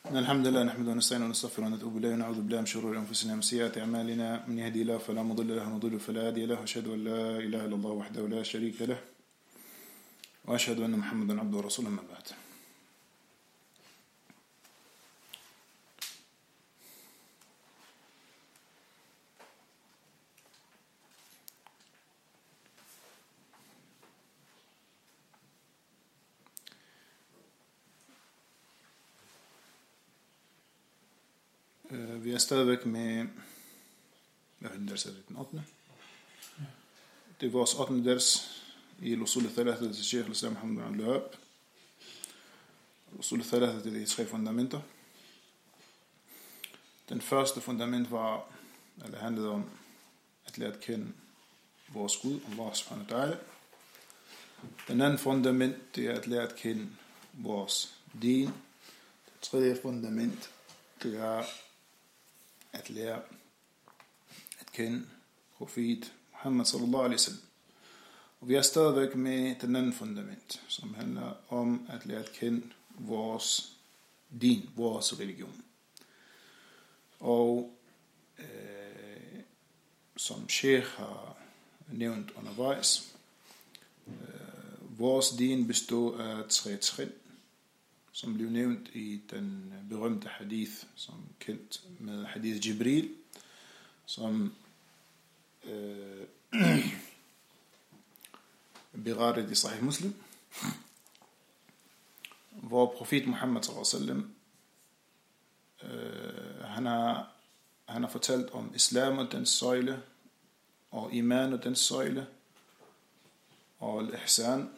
الحمد لله نحمده ونستعينه ونستغفره ونتوب إليه ونعوذ بالله من شرور أنفسنا ومن سيئات أعمالنا من يهدي الله فلا مضل له ومن يضلل فلا هادي له وأشهد أن لا إله إلا الله وحده لا شريك له وأشهد أن محمدا عبده ورسوله أما بعد. Vi er stadigvæk med, hvad ders er det, den 8. Det er vores 8. ders i Usul al-Thalatha til Sheikh al-Islam Muhammad ibn Abdul Wahhab. Usul al-Thalatha til de 3 fundamenter. Den første fundament handlede om at lære at kende vores Gud, Allah subhanahu wa ta'ala. Den anden fundament, det er at lære at kende vores din. Det tredje fundament, det er at lære at kende profet Muhammad sallallahu alaihi wasallam. Og vi er stadigvæk med den anden fundament, som handler om at lære at kende vores din, vores religion. Og som Sheikh har nævnt undervejs, vores din består af 3 trin, som blev nævnt i den berømte hadith, som kendt med hadith Jibril, som berettet i Sahih Muslim, hvor profet Muhammad sallallahu alaihi wasallam han har fortalt om islam og dens søjle, og iman og dens søjle, og al-ihsan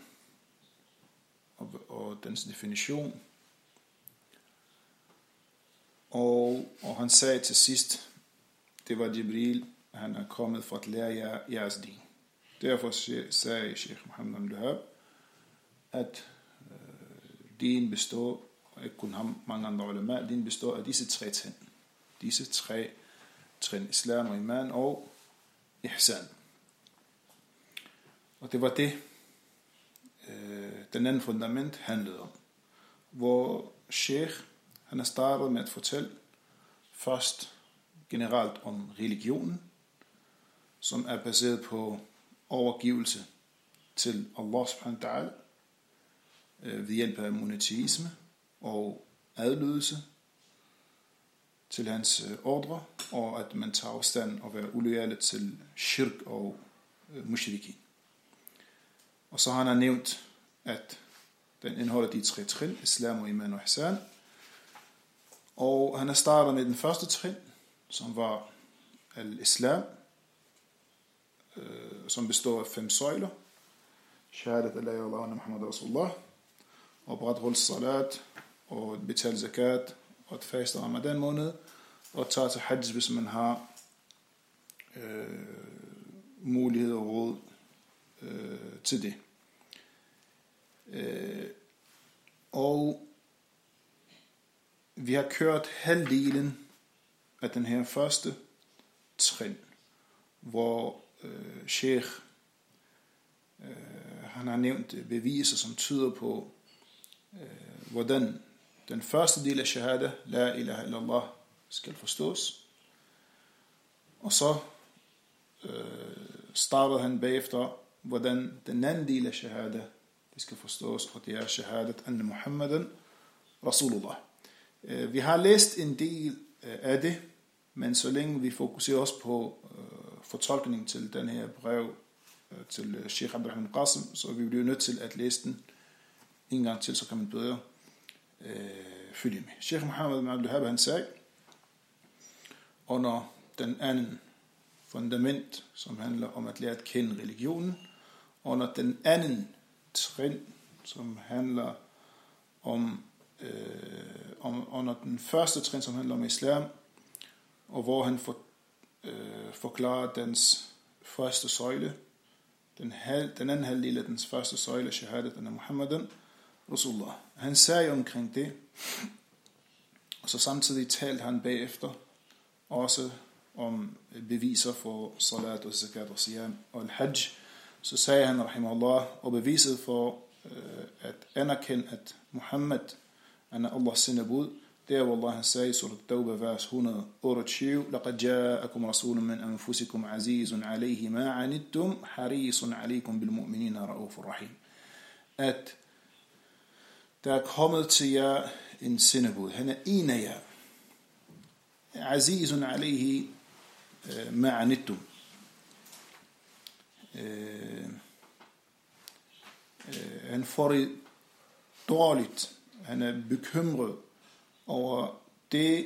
og dens definition. Og han sagde til sidst, det var Jibril, han er kommet for at lære jeres din. Derfor sagde Sheikh Muhammad ibn Abdul Wahhab, at din består, og ikke kun ham, mange andre ulema, din består af disse 3 trin. Disse 3 trin, islam og iman og ihsan. Og det var det, den anden fundament handlede om. Hvor Sheikh, han har startet med at fortælle først generelt om religionen, som er baseret på overgivelse til Allah subhanahu wa ta'ala ved hjælp af monoteisme og adlydelse til hans ordre, og at man tager afstand og være uloyale til shirk og mushrikin. Og så har han nævnt, at den indeholder de 3 trin, islam og iman og ihsan. Og han har startet med den første trin, som var al-islam, som består af 5 søjler. Shahadat la ilaha illallah wa Muhammad rasulullah, og opretholde salat, og betale zakat, og at faste ramadan måned, og tage til hajj, hvis man har mulighed og råd til det. Og vi har kørt halvdelen af den her første trin, hvor Sheikh han har nævnt beviser, som tyder på, hvordan den første del af shahada, la ilaha illallah, skal forstås. Og så startede han bagefter, hvordan den anden del af shahada, det skal forstås, og det er shahadat anna Muhammadan rasulullah. Vi har læst en del af det, men så længe vi fokuserer også på fortolkning til den her brev til Sheikh Abdurrahman Qasim, så vi bliver nødt til at læse den en gang til, så kan man bedre følge med. Sheikh Muhammad ibn Abdul Wahhab, han sagde, under den anden fundament, som handler om at lære at kende religionen, under den anden trin, som handler om under den første trin, som handler om islam, og hvor han forklarer dens første søjle, den anden halvdel af dens første søjle, shahadat anna Muhammadan rasulullah. Han sagde omkring det, og så samtidig talte han bagefter også om beviser for salat og zakat og siyam og al-hajj. Så sagde han, rahimahullah, og beviset for at anerkende, at Muhammad, han er Allahs sendebud, der hvor Allah sagde i surat Tawbah vers 128, لَقَدْ جَاءَكُمْ رَسُولٌ مِّنْ أَنفُسِكُمْ عَزِيزٌ عَلَيْهِ مَا عَنِتُّمْ حَرِيصٌ عَلَيْكُمْ بِالْمُؤْمِنِينَ رَؤُوفٌ رَحِيمٌ. At der er kommet til jer en sendebud. Han er en af jer. Azizun alayhi ma anittum. Han får det dårligt. Han er bekymret over det,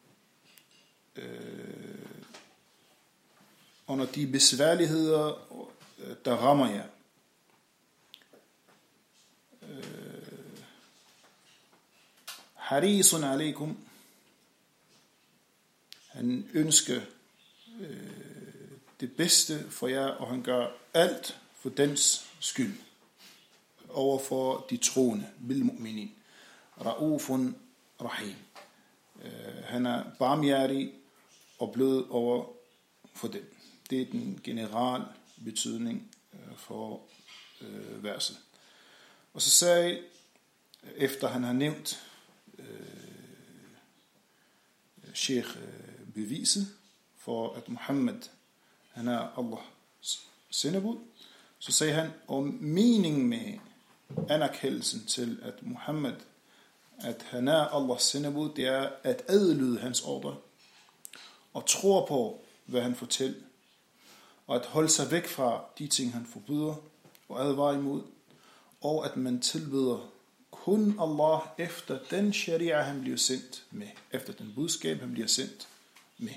under de besværligheder, der rammer jer. Harisun alaikum. Han ønsker det bedste for jer, og han gør alt for dens skyld overfor de troende. Bil mu'minin. Ra'ufun rahim. Han er barmhjertig og blød over for dem. Det er den generelle betydning for verset. Og så sagde, efter han har nævnt Sheikh beviset for, at Muhammed han er Allahs sendebud, så sagde han, om meningen med anerkendelsen til, at Muhammed, at han er Allahs sendebud, det er at adlyde hans ordre, og tror på, hvad han fortæller, og at holde sig væk fra de ting, han forbyder, og advarer imod, og at man tilbeder kun Allah efter den sharia, han bliver sendt med, efter den budskab, han bliver sendt med.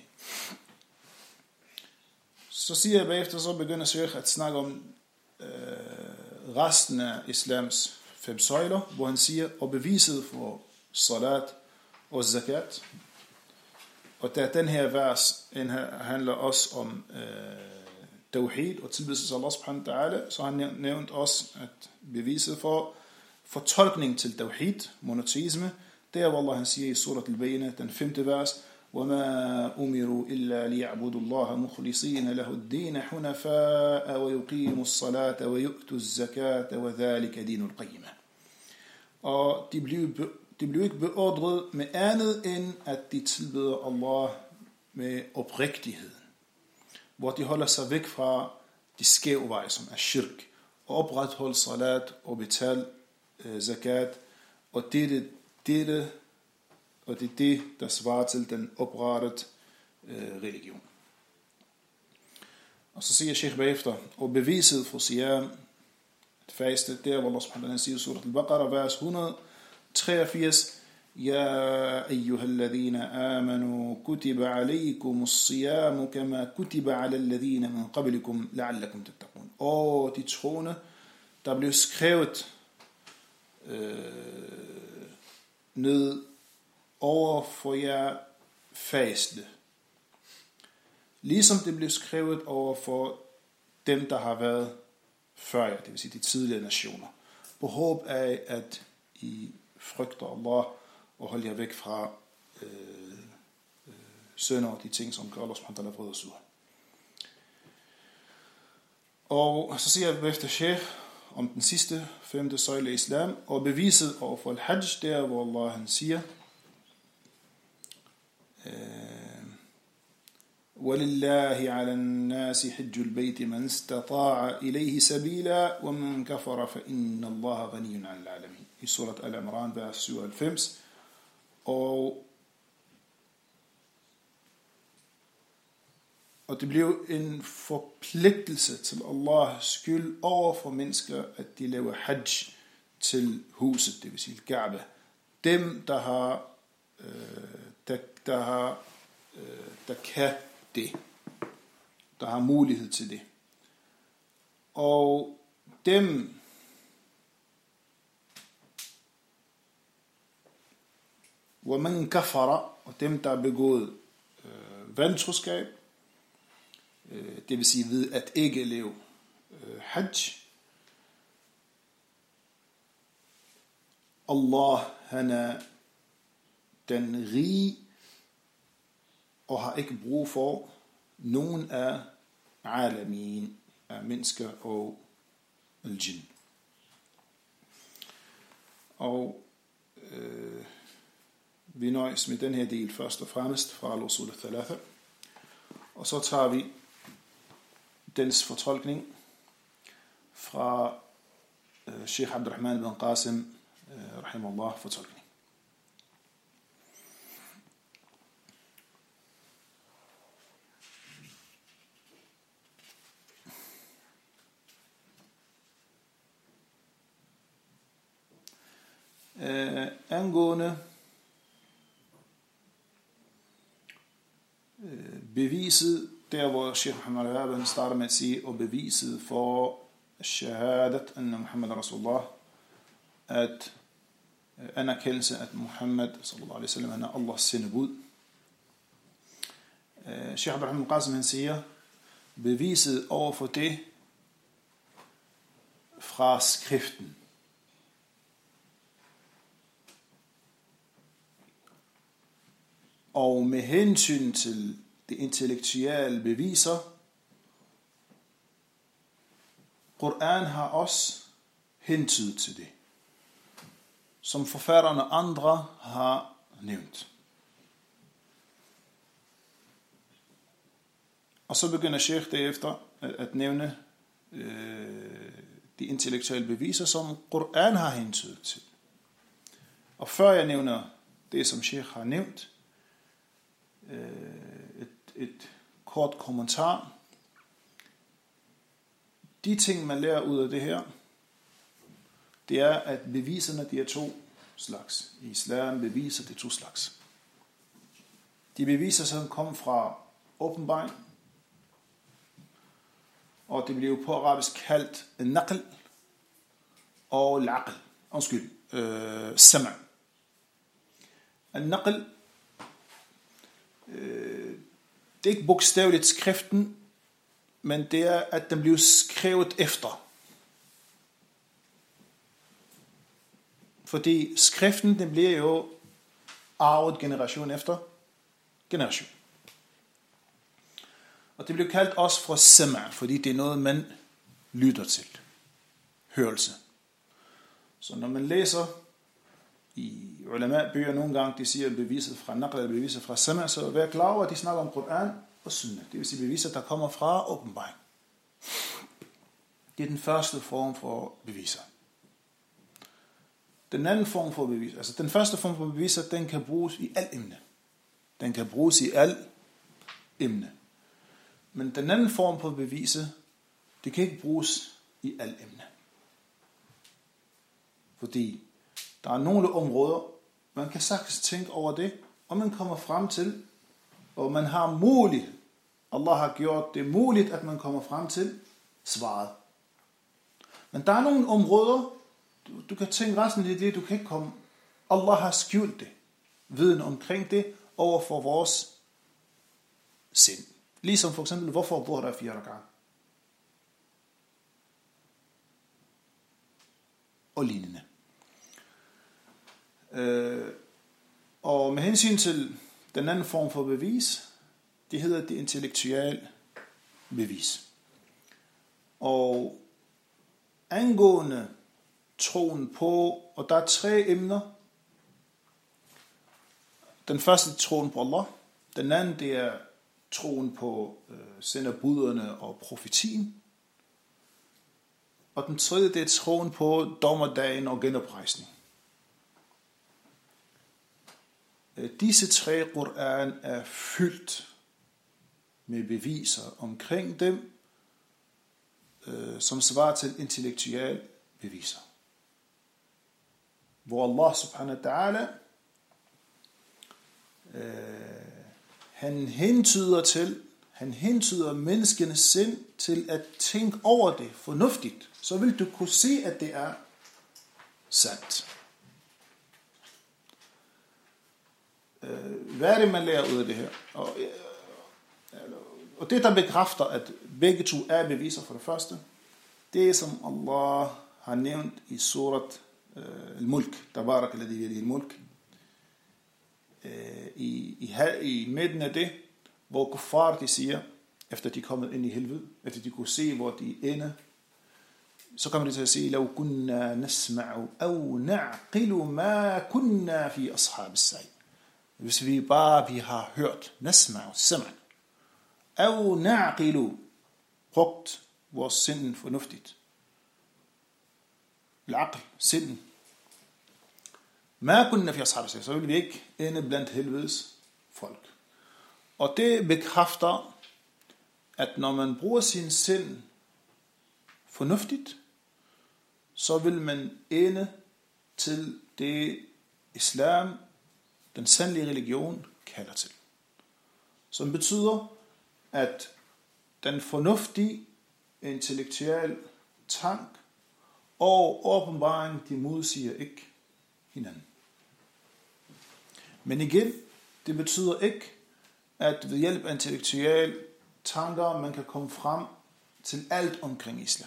Så siger jeg bagefter, så begynder Sheikh at snakke om resten af islams 5 søjler, hvor han siger, og beviset for salat og zakat. Og da den her vers handler også om tawhid og tilbedelse til Allah subhanahu wa ta'ala, så har han nævnt også, at beviset for fortolkning til tawhid, monoteisme, der hvor Allah han siger i surat al-Bayyinah, den 5. vers, وَمَا أُمِرُوا إِلَّا لِيَعْبُدُوا اللَّهَ مُخْلِصِينَ لَهُ الدِّينَ حُنَفَاءَ وَيُقِيمُوا الصَّلَاةَ وَيُؤْتُوا الزَّكَاةَ وَذَلِكَ دِينُ الْقَيِّمَةِ. Og de blev ikke beordret med andet end, at de tilbeder Allah med oprigtighed, hvor de holder sig væk fra de skæve veje, som er shirk, og opretholde salat og betale zakat, og det er det, der svarer til den oprettede religion. Og så siger Sheikh bagefter, og beviset for siyam, at faste, der hvor Allah subhanahu wa ta'ala siger i surat al-Baqarah, vers 183, يا أيها الذين آمنوا كتب عليكم الصيام كما كتب على الذين من قبلكم لعلكم تتقون. Og de troende, der blev skrevet ned over for jer faste, ligesom det blev skrevet over for dem, der har været før jer, det vil sige de tidligere nationer, på håb af, at I frygter Allah og holder jer væk fra synder og de ting, som gør Allah subhanahu wa ta'ala vrede sur. Og så siger jeg efter Sheikh om den sidste 5. søjle i islam, og beviset over for al-hajj, der hvor Allah han siger, وَلِلَّهِ عَلَى النَّاسِ حِجُّ الْبَيْتِ مَنْ اسْتَطَاعَ إِلَيْهِ سَبِيلًا وَمَنْ كَفَرَ فَإِنَّ اللَّهَ غَنِيٌّ عَنِ الْعَالَمِينَ. I surat Al-Imran, vers 97. Og det blev en forpligtelse til Allahs skyld over for mennesker, at de laver hajj til huset, det vil sige Kaaba. Dem, der kan det, der har mulighed til det. Og dem, وَمَنْ كَفَرَ, og dem, der har begået vantroskab, det vil sige ved at ikke leve hajj. Allah, han er den rige, og har ikke brug for nogen af alamin, af mennesker og al-jinn. vi nøjes med den her del først og fremmest fra al-usul al-thalatha. Og så tager vi dens fortolkning fra Sheikh Abdurrahman ibn Qasim, rahimahullah, fortolkning. Angående beviset, der hvor Sheikh Muhammad al-Wahhab starter med at sige, og beviset for shahadat, anna Muhammad Rasulullah, at anerkendelse, at Muhammad sallallahu alaihi wasallam, han er Allahs sendebud. Sheikh Abdurrahman Qasim, han siger, beviset over for det fra skriften. Og med hensyn til det intellektuelle beviser, Koran har også hentydet til det, som forfatterne andre har nævnt. Og så begynder Sheikh derefter at nævne de intellektuelle beviser, som Koran har hentydet til. Og før jeg nævner det, som Sheikh har nævnt, et kort kommentar. De ting, man lærer ud af det her, det er, at beviserne, de er to slags. I islam beviser, det er to slags. De beviser, som kommer fra åbenbaring, og det bliver jo på arabisk kaldt naql og laql. Sama. Naql, det er ikke bogstaveligt skriften, men det er, at den bliver skrevet efter. Fordi skriften, den bliver jo arvet generation efter generation. Og det bliver kaldt også for sama, fordi det er noget, man lytter til. Hørelse. Så når man læser i ulama-bøger nogle gange, de siger beviset fra naql eller beviset fra sama, så vær klar over, at de snakker om Koran og Sunnah. Det vil sige beviser, der kommer fra åbenbaring. Det er den første form for beviser. Den anden form for beviser, altså den første form for beviser, den kan bruges i alt emne. Den kan bruges i alt emne. Men den anden form for beviser, det kan ikke bruges i alt emne. Fordi der er nogle områder, man kan sagtens tænke over det, og man kommer frem til, og man har mulighed. Allah har gjort det muligt, at man kommer frem til svaret. Men der er nogle områder, du kan tænke resten af det, du kan ikke komme. Allah har skjult det, viden omkring det, over for vores sind. Ligesom for eksempel, hvorfor bor der 4 gange? Og lignende. Og med hensyn til den anden form for bevis, det hedder det intellektuelle bevis. Og angående troen på, og der er 3 emner. Den første troen på Allah, den anden det er troen på senderbuderne og profetien, og den tredje det er troen på dommerdagen og genoprejsning. Disse 3 Koran er fyldt med beviser omkring dem, som svarer til intellektuelle beviser. Hvor Allah subhanahu wa ta'ala han hentyder menneskenes sind til at tænke over det fornuftigt. Så vil du kunne se, at det er sandt. Hvad er det, man lærer ud af det her? Og det, der bekræfter, at begge to er beviser for det første, det er, som Allah har nævnt i surat al-Mulk, Tabarak alladhi biyadihi al-mulk, i midten af det, hvor kuffar de siger, efter de er kommet ind i helvede, efter de kunne se, hvor de ender, så kommer de til at sige, لو كنا نسمع أو نعقل ما كنا في أصحاب السعير. hvis vi har hørt nasma'u sam'an, au na'qilu, brugt vores sind fornuftigt. Al-aql, sind. Ma kunna fi ashab as-sa'ir, så vil vi ikke ende blandt helvedes folk. Og det bekræfter, at når man bruger sin sind fornuftigt, så vil man ende til det islam, den sandelige religion, kalder til. Som betyder, at den fornuftige, intellektuelle tank og åbenbaring, de modsiger ikke hinanden. Men igen, det betyder ikke, at ved hjælp af intellektuelle tanker, man kan komme frem til alt omkring islam.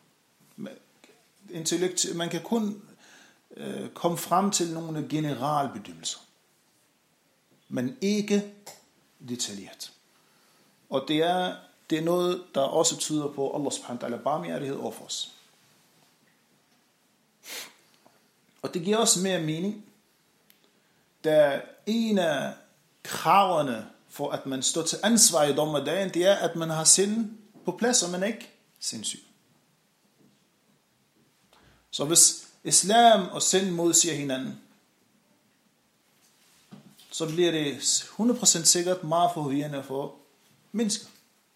Man kan kun komme frem til nogle generelle bedømmelser, men ikke detaljeret. Og det er noget, der også tyder på Allah subhanahu wa ta'ala barmhjertighed over for os. Og det giver også mere mening, da en af kravene for at man står til ansvar i dommedagen, det er, at man har sind på plads, og man er ikke sindssyg. Så hvis islam og sind modsiger hinanden, så bliver det 100% sikkert meget forvirrende for mennesker.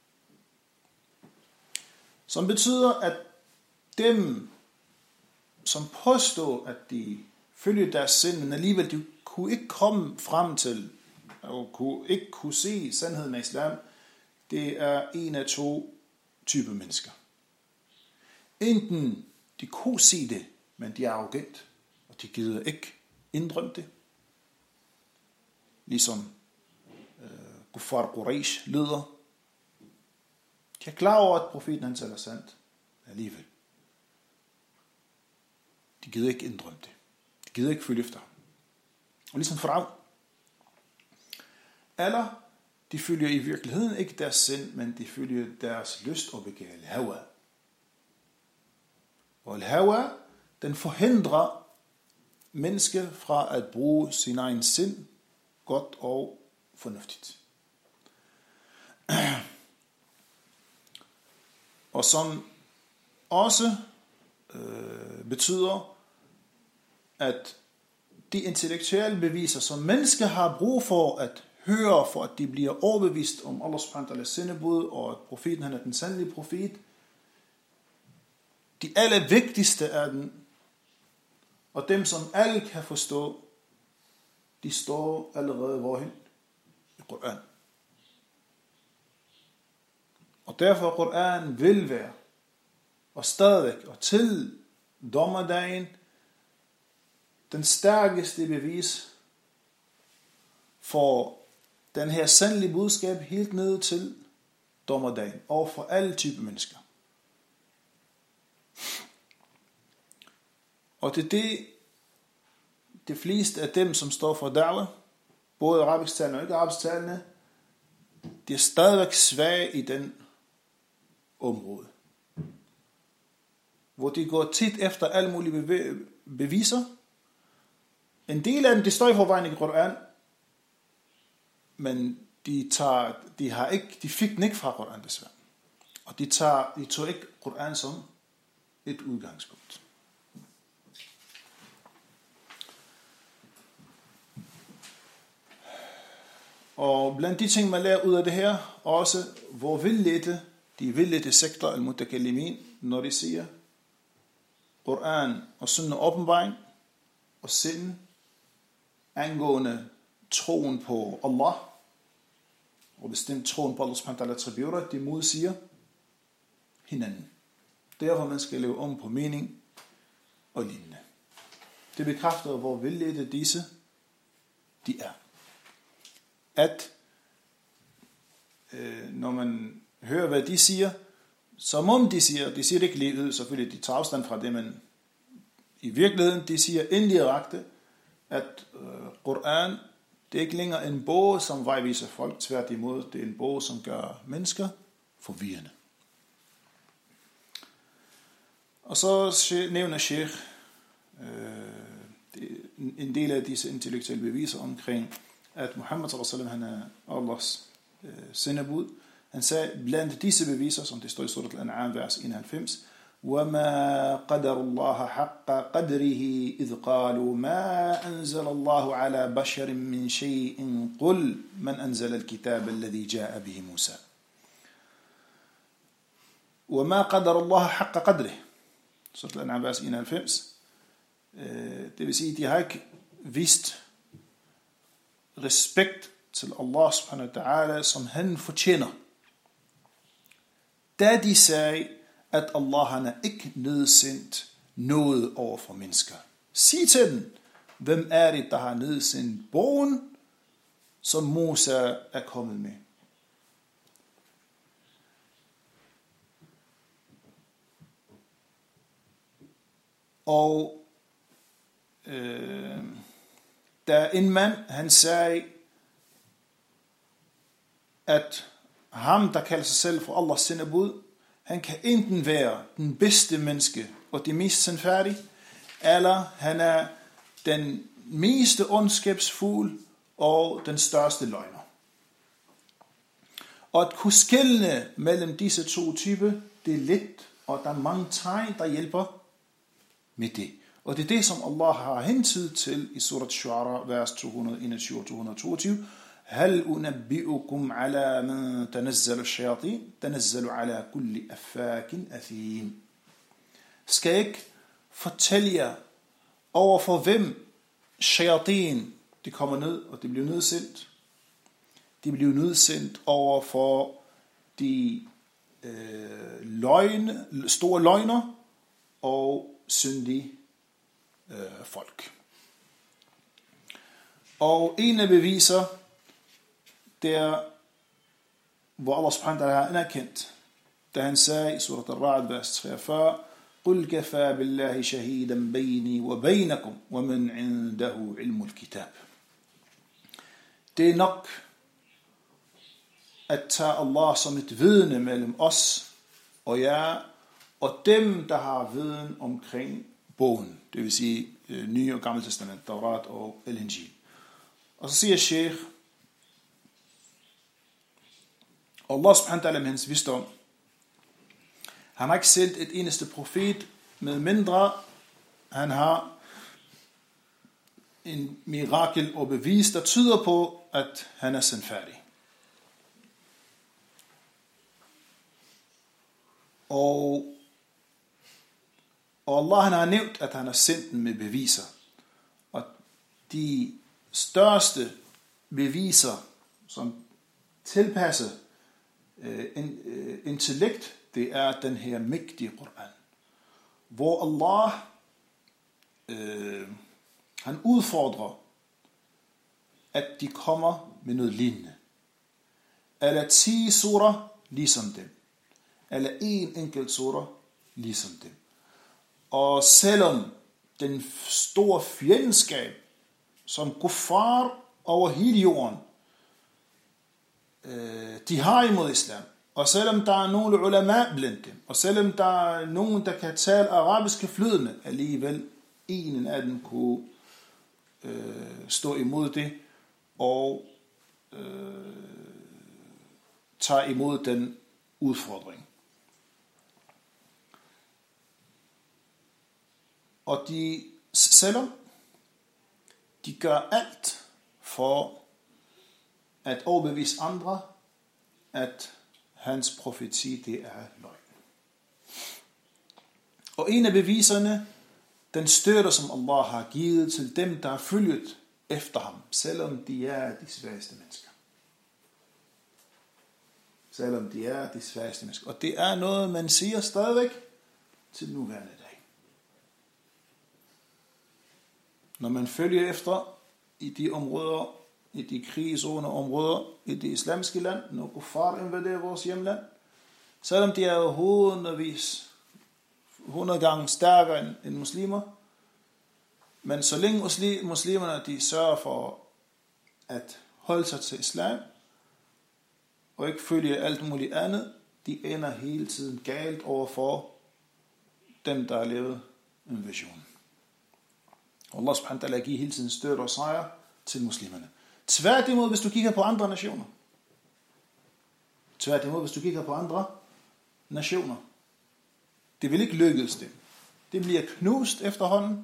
Som betyder, at dem, som påstår, at de følger deres sind, men alligevel de kunne ikke komme frem til, og ikke kunne se sandheden af islam, det er en af to typer mennesker. Enten de kunne se det, men de er arrogant, og de gider ikke indrømme det. Ligesom Kuffar Quraysh lyder. De er klar over, at profeten han taler sandt, alligevel. De gider ikke indrømme det. De gider ikke følge efter ham. Og ligesom Faraon. Eller de følger i virkeligheden ikke deres sind, men de følger deres lyst og begær, al-hawa. Og al-hawa, den forhindrer mennesket fra at bruge sin egen sind godt og fornuftigt. Og som også betyder, at de intellektuelle beviser, som mennesker har brug for at høre, for at de bliver overbevist om Allah subhanahu wa ta'ala sendebud, og at profeten han er den sandelige profet, de allervigtigste af dem, og dem som alle kan forstå, de står allerede hvorhen? I Koran. Og derfor Koran vil være, og stadigvæk, og til dommerdagen, den stærkeste bevis for den her sandelige budskab helt ned til dommerdagen, og for alle typer mennesker. Og det er det fleste af dem, som står for da'wah, både arabisktalende og ikke arabisktalende, de er stadigvæk svage i den område. Hvor de går tit efter alle mulige beviser. En del af dem, de står i forvejen i Koran, men de fik den ikke fra Koran desværre. Og de tog ikke Koran som et udgangspunkt. Og blandt de ting, man lærer ud af det her, også hvor de vildledte sektor, al-mutakallimin, når de siger Koran og sunnah åbenbaring og sind angående troen på Allah, og bestemt troen på Allah subhanahu wa ta'ala attributter, de modsiger hinanden. Derfor man skal leve om på mening og lignende. Det bekræfter, hvor vildledte disse de er. At når man hører, hvad de siger, som om de siger det ikke lige ud, selvfølgelig de tager afstand fra det, men i virkeligheden, de siger indirekte, at Koran, det er ikke længere en bog, som vejviser folk, tværtimod, det er en bog, som gør mennesker forvirrende. Og så nævner Sheikh en del af disse intellektuelle beviser omkring at Muhammad sallallahu alaihi wasallam, han er Allahs sendebud. Han sagde blandt disse beviser, som det står i surat al-An'am, vers 91, وَمَا قَدَرُ اللَّهَ حَقَّ قَدْرِهِ إِذْ قَالُوا مَا أَنزَلَ اللَّهُ عَلَى بَشَرٍ مِّن شَيْءٍ قُلْ مَنْ أَنزَلَ الْكِتَابَ الَّذِي جَاءَ بِهِ مُوسَى وَمَا قَدَرُ اللَّهَ حَقَّ قَدْرِهِ. Surat al-An'am, vers 91. Det vil sige, de har ikke vist respekt til Allah subhanahu wa ta'ala, som han fortjener. Da de sagde, at Allah han er ikke nedsendt noget over for mennesker. Sig til dem, hvem er det, der har nedsendt bogen, som Moses er kommet med. Og der en mand, han sagde, at ham, der kalder sig selv for Allahs sendebud, han kan enten være den bedste menneske og det mest sandfærdige, eller han er den mest ondskabsfuld og den største løgner. Og at kunne skelne mellem disse to typer, det er let, og der er mange tegn, der hjælper med det. Og det er det, som Allah har hentydet til i surat Shu'ara, vers 221 og 222. هل أنبئكم على من تنزل الشياطين تنزل على كل أفاك أثيم. Skal jeg ikke fortælle jer over for hvem shayatin de kommer ned, og det bliver nedsendt. De bliver nedsendt over for de store løgner og syndige folk. Og en af beviser, der hvor Allah subhanahu wa ta'ala har anerkendt, da han sagde i surat al-Ra'd, vers 43, قُلْ كَفَى بِاللَّهِ شَهِيدًا بَيْنِي وَبَيْنَكُمْ وَمَنْ عِنْدَهُ عِلْمُ الْكِتَابِ. Det er nok at tage Allah som et vidne mellem os og jer, og dem, der har viden omkring bogen, det vil sige Nye og Gamle Testament, Taurat og Al-Injil. Og så siger Sheikh, Allah subhanahu wa ta'ala med hans visdom, han har ikke sendt et eneste profet, med mindre han har en mirakel og bevis, der tyder på, at han er sandfærdig. Og Allah han har nævnt, at han har sendt den med beviser. Og de største beviser, som tilpasser intellekt, det er den her mægtige Koran, hvor Allah han udfordrer, at de kommer med noget lignende, eller 10 surah ligesom dem, eller en enkelt surah ligesom dem. Og selvom den store fjendskab, som kuffar over hele jorden, de har imod islam, og selvom der er nogle ulama blandt dem, og selvom der er nogen, der kan tale arabiske flydende, alligevel en af dem kunne stå imod det, og tage imod den udfordring. Og selvom de gør alt for at overbevise andre, at hans profeti, det er løgn. Og en af beviserne, den støtte, som Allah har givet til dem, der har følget efter ham, selvom de er de svageste mennesker. Selvom de er de svageste mennesker. Og det er noget, man siger stadigvæk til nuværende dag. Når man følger efter i de områder, i de krigszone områder, i det islamiske land, når kuffar invaderer vores hjemland, selvom de er 100 gange stærkere end muslimer, men så længe muslimerne de sørger for at holde sig til islam, og ikke følge alt muligt andet, de ender hele tiden galt overfor dem, der har levet invasionen. Allah subhanahu wa ta'ala giver hele tiden støtte og sejr til muslimerne. Tværtimod, hvis du kigger på andre nationer. Det vil ikke lykkes dem. Det bliver knust efterhånden.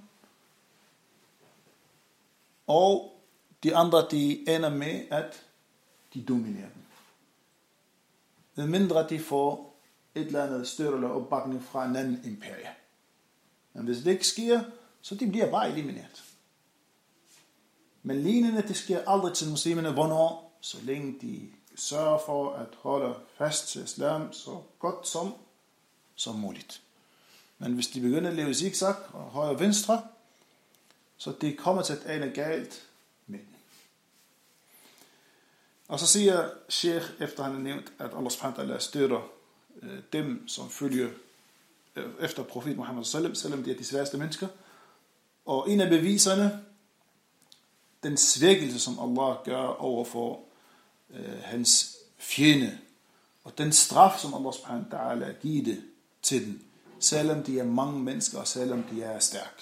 Og de andre, de ender med, at de dominerer dem. Med mindre de får et eller andet støtte eller opbakning fra en anden imperie. Men hvis det ikke sker, så de bliver bare elimineret. Men lignende, det sker aldrig til muslimerne. Hvornår? Så længe de sørger for at holde fast til islam så godt som muligt. Men hvis de begynder at leve zigzag og højre og venstre, så det kommer til at ane galt med den. Og så siger Sheikh, efter han har nævnt, at Allah subhanahu wa ta'ala støtter dem, som følger efter profet Muhammad sallam, selvom de er de sværeste mennesker. Og en af beviserne, den svækkelse, som Allah gør overfor hans fjende, og den straf, som Allah subhanahu wa ta'ala giver det til dem, selvom de er mange mennesker, og selvom de er stærke.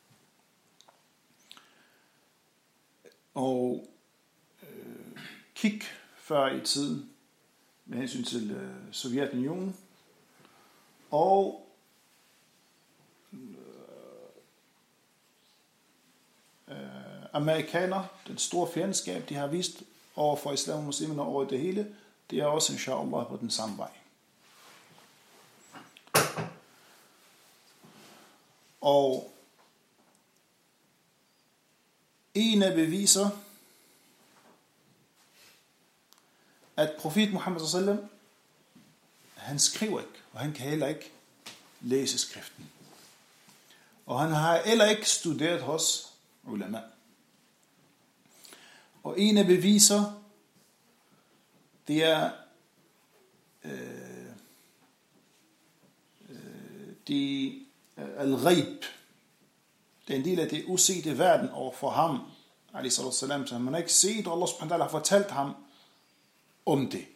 Og kig før i tiden, med hensyn til Sovjetunionen, og amerikaner, den store fjendskab, de har vist over for islam og muslimerne over det hele, det er også inshallah på den samme vej. Og en af beviser, at profet Muhammad sallam, han skriver ikke, og han kan heller ikke læse skriften. Og han har heller ikke studeret hos ulama. Og en af beviser, det er al-ghaib. Det er en del af det usete verden overfor ham, alayhi salatu salam, så han har ikke set, og Allah subhanahu wa ta'ala har fortalt ham om det.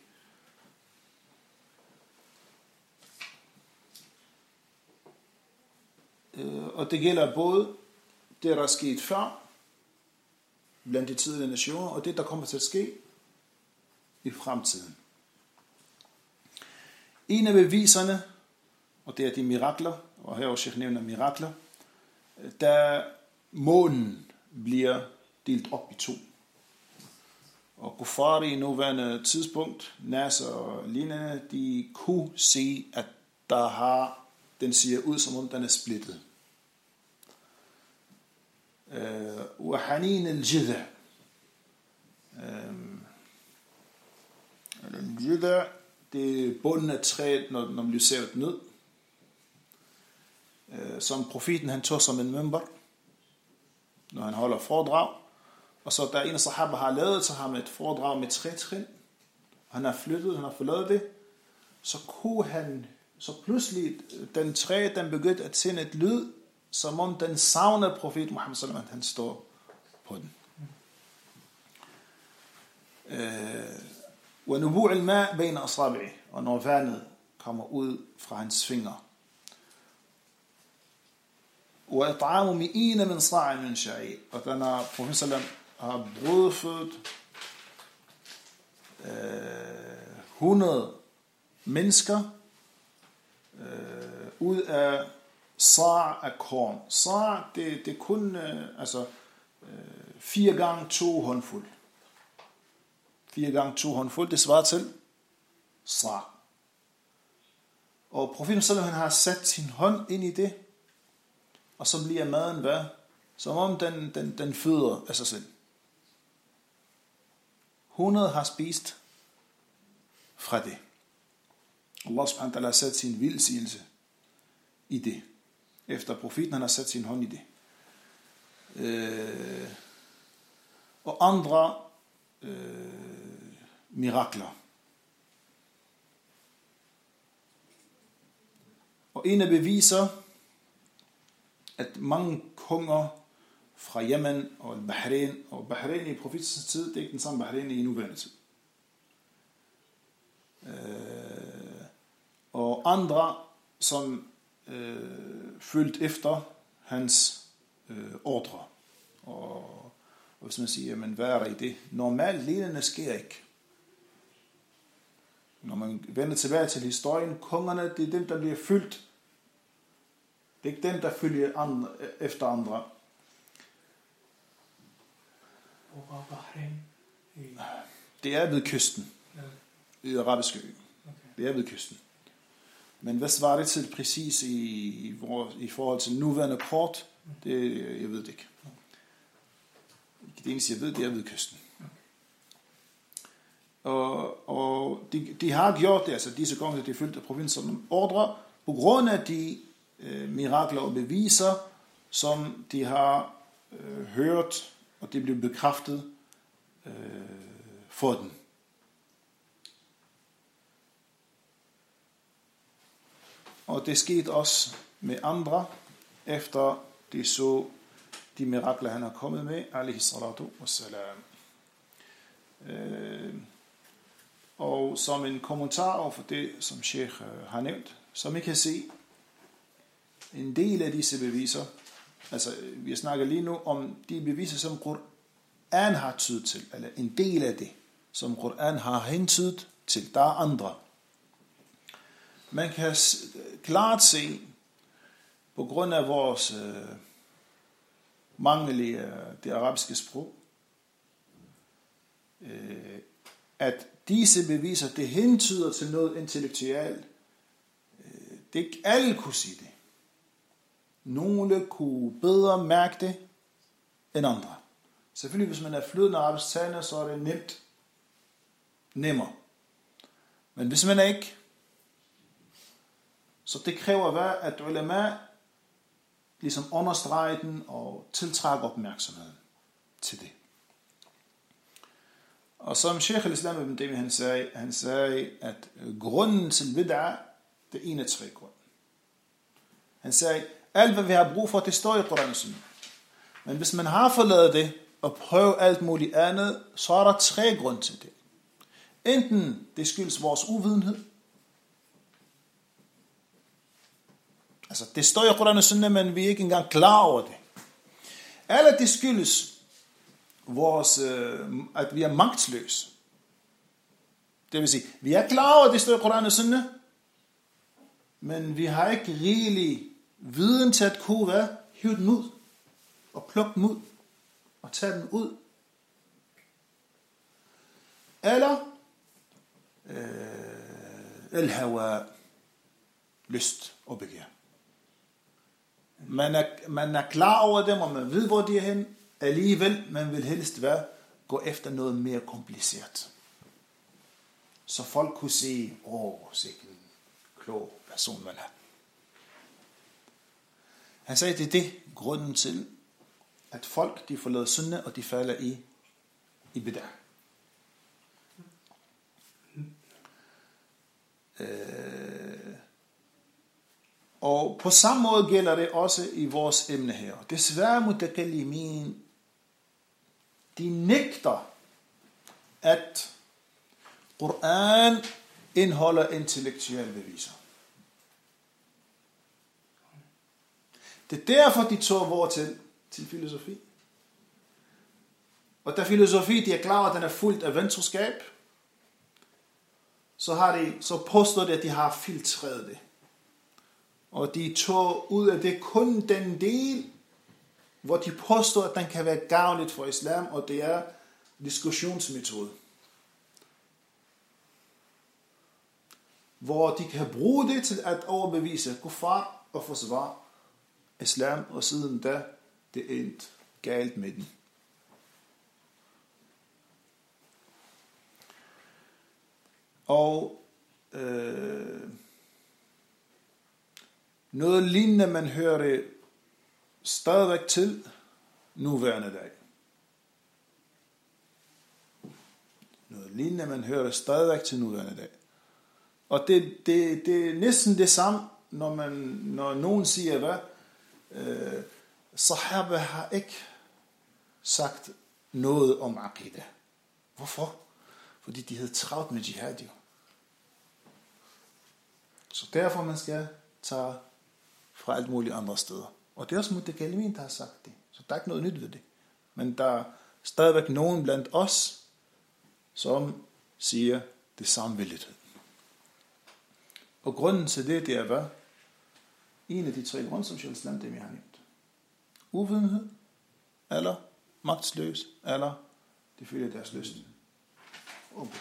Og det gælder både det, der er sket før, blandt de tidligere nationer, og det, der kommer til at ske i fremtiden. En af beviserne, og det er de mirakler, og her også Sheikh nævner mirakler, da månen bliver delt op i to. Og kuffari i nuværende tidspunkt, NASA og lignende, de kunne se, at den ser ud, som om den er splittet. وحنين الجذع الجذع, det er bunden af træet, når man bliver savet ned. Som profeten han tog som en member, når han holder foredrag. Og så der er en af sahaba har lavet til ham et foredrag med 3 trin. Han har forladet det. Så pludselig den træ, den begyndte at sende et lyd, som om den savner profet Muhammad sallam, han står på den. وَنُبُوعِ الْمَاء بَيْنَ أَصَابِعِهِ, og når vandet kommer ud fra hans fingre. وَإِطْعَامُ مِئِينَ مِنْ صَاعٍ مِنْ شَعِيرٍ, og da når profet sallam har brødfødt 100 mennesker ud af sa' af korn. Sa' det er kun 4 gange 2 håndfuld. 4 gange 2 håndfuld, det svarer til sa'. Og profeten sallam, han har sat sin hånd ind i det, og så bliver maden hvad? Som om den føder af sig selv. 100 har spist fra det. Allah subhanahu wa ta'ala har sat sin velsignelse i det. Efter profeten han har sat sin hånd i det. Og andre mirakler. Og en af beviser, at mange konger fra Yemen og Bahrain, og Bahrain i profetens tid, det er ikke den samme Bahrain i nuværende tid. Og andre, som følte efter hans ordre. Og Og hvis man siger, jamen hvad er der i det? Normalt lignende sker ikke. Når man vender tilbage til historien, kongerne, det er dem, der bliver fyldt. Det er ikke dem, der følger efter andre. Det er ved kysten. I Arabiske ø. Det er ved kysten. Men hvad svarer det til præcis i forhold til nuværende kort? Det, jeg ved det ikke. Det eneste, jeg ved, det er ved kysten. Og de har gjort det, altså disse gange, de følte provinserne ordre, på grund af de mirakler og beviser, som de har hørt, og det blev bekræftet for dem. Og det skete også med andre, efter de så de mirakler, han har kommet med, alaihi salatu wassalam. Og som en kommentar over for det, som Sheikh har nævnt, som I kan se, en del af disse beviser, altså vi snakker lige nu om de beviser, som Qur'an har tydet til, eller en del af det, som Qur'an har hentydet til, der er andre. Man kan klart se, på grund af vores mangel i det arabiske sprog, at disse beviser, det hentyder til noget intellektuelt. Det er ikke alle kunne sige det. Nogle kunne bedre mærke det end andre. Selvfølgelig, hvis man er flydende arabisk talende, så er det nemmere. Men hvis man er ikke, så det kræver at ulama ligesom understreger den og tiltrækker opmærksomheden til det. Og som Sheikh al-Islam ibn Taymiyyah, han sagde, at grunden til bid'a, det er en af tre grunde. Han sagde, alt hvad vi har brug for, det står i Koranen og Sunnah. Men hvis man har forladet det, og prøvet alt muligt andet, så er der tre grunde til det. Enten det skyldes vores uvidenhed. Altså, det står i Koranen og Sunnah, men vi er ikke engang klar over det. Eller det skyldes at vi er magtsløse. Det vil sige, vi er klar over, at det står i Koranen og Sunnah, men vi har ikke rigelig viden til at kunne hive den ud, og plukke den ud, og tage den ud. Eller el-hawa, lyst og begær. Man er klar over dem, og man ved, hvor de er hen. Alligevel, man vil helst gå efter noget mere kompliceret. Så folk kunne sige, sikke en klog person man er. Han sagde, det er det grunden til, at folk, de forlader sunnah, og de falder i bid'ah. Og på samme måde gælder det også i vores emne her. Desværre mutakallimin, de nægter, at Qur'an indeholder intellektuelle beviser. Det er derfor, de tog over til filosofi. Og da filosofi, de er klar over, at den er fuldt af ventroskab, så påstår de, at de har filtreret det. Og de tog ud af det kun den del, hvor de påstår, at den kan være gavnligt for islam, og det er diskussionsmetode. Hvor de kan bruge det til at overbevise kuffar og forsvare islam, og siden da, det er endt galt med den. Og noget lignende, man hører det stadigvæk til nuværende dag. Noget lignende, man hører det stadigvæk til nuværende dag. Og det er næsten det samme, når nogen siger, Sahaba har ikke sagt noget om aqidah. Hvorfor? Fordi de havde travlt med jihad jo. Så derfor man skal tage fra alt muligt andre steder. Og det er også mutakallimin, der har sagt det. Så der er ikke noget nyt ved det. Men der stadigvæk nogen blandt os, som siger det samvældighed. Og grunden til det er hvad? En af de 3 grunde, som Sheikh al-Islam dem jeg har nævnt. Uvidenhed, eller magtsløs, eller de følger deres lyst. Okay.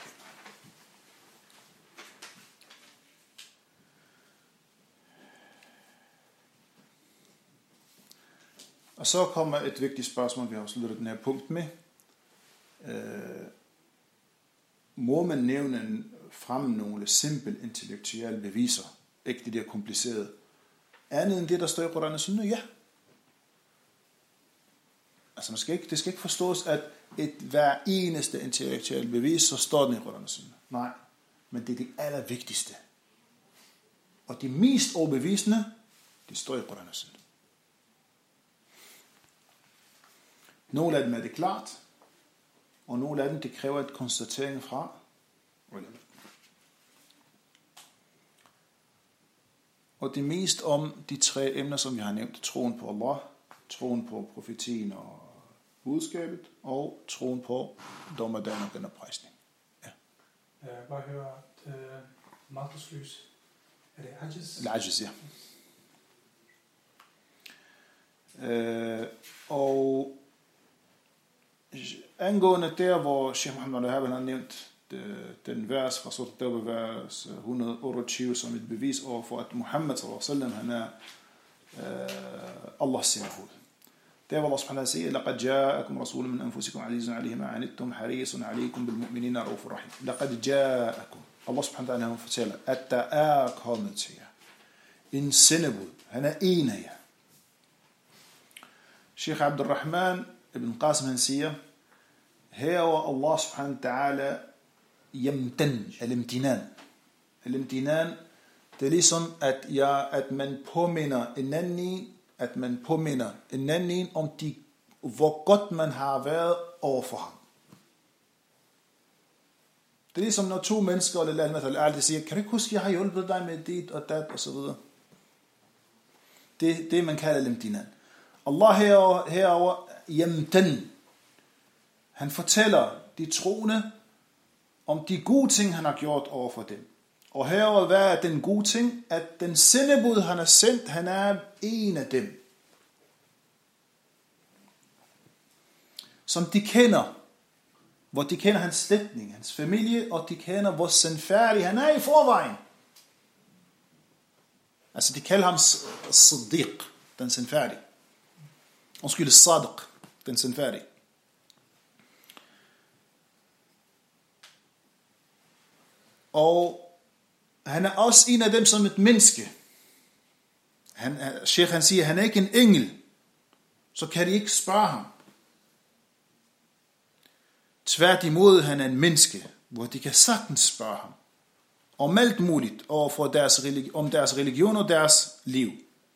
Og så kommer et vigtigt spørgsmål, vi har sluttet den her punkt med. Må man nævne frem nogle simple intellektuelle beviser, ikke det der komplicerede, andet end det, der står i Koran og Sunna? Ja. Altså det skal ikke forstås, at hver eneste intellektuelle bevis, så står den i Koran og Sunna. Nej, men det er det allervigtigste. Og de mest overbevisende, det står i Koran og Sunna. Nogle af dem er det klart, og nogle af dem, det kræver et konstatering fra ulama. Og det mest om de 3 emner, som vi har nævnt: troen på Allah, troen på profetien og budskabet, og troen på dommedagen og genoprejsning. Ja. Jeg bare høre, at magtesløs, er det ajaz? Ajaz, ja. Og angående der, hvor Sheikh Muhammad al-Wahhab har nævnt den vers fra Surat al-Tawbah, vers 128, som et bevis over for, at Muhammad sallallahu alaihi wasallam, han er Allahs sendebud. Der hvor Allah subhanahu wa ta'ala siger: لَقَدْ جَاءَكُمْ رَسُولٌ مِّنْ أَنفُسِكُمْ عَزِيزٌ عَلَيْهِ مَا عَنِتُّمْ حَرِيصٌ عَلَيْكُمْ بِالْمُؤْمِنِينَ رَءُوفٌ رَحِيمٌ. لَقَدْ جَاءَكُمْ. Allah subhanahu wa ta'ala han fortæller, at der er kommet til jer en sendebud. Han er en af jer. Sheikh Abdurrahman ibn Qasim han siger, herover Allah subhanahu wa ta'ala yamtan, al-imtinan. Al-imtinan, det er ligesom, at man påminder en anden om hvor godt man har været over for ham. Det er ligesom, når 2 mennesker eller altid siger, kan du ikke huske, jeg har hjulpet dig med dit og dat og så videre. Det man kalder al-imtinan. Allah herover yamtan. Han fortæller de troende om de gode ting, han har gjort over for dem. Og herover, hvad er den gode ting? At den sendebud, han har sendt, han er en af dem. Som de kender. Hvor de kender hans slægtning, hans familie, og de kender, hvor sandfærdig han er i forvejen. Altså, de kalder ham Siddiq, den sandfærdige. Undskyld, Sadiq, den sandfærdige. Og han er også en af dem som et menneske. Sheikh han siger, han er ikke en engel. Så kan de ikke spørge ham. Tværtimod, han er en menneske, hvor de kan sagtens spørge ham. Om alt muligt over for om deres religion og deres liv.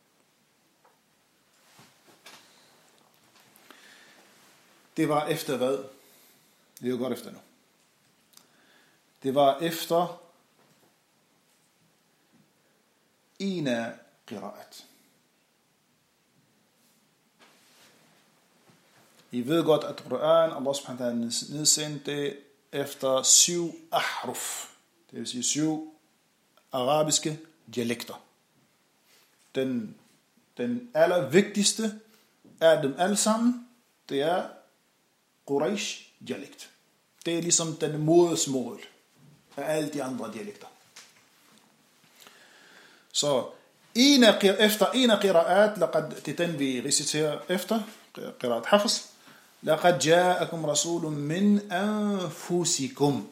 Det var efter hvad? Det er jo godt efter nu. Det var efter en af qira'at. I ved godt, at Quran, Allah subhanahu wa ta'ala nedsendte efter 7 ahruf. Det vil sige 7 arabiske dialekter. Den allervigtigste af dem alle sammen, det er Quraysh dialekt. Det er ligesom den modersmål af alle de andre dialekter. Så efter en af qira'at, det er den vi reciterer efter, qira'at hafs, لَقَدْ جَاءَكُمْ رَسُولٌ مِّنْ أَنفُسِكُمْ.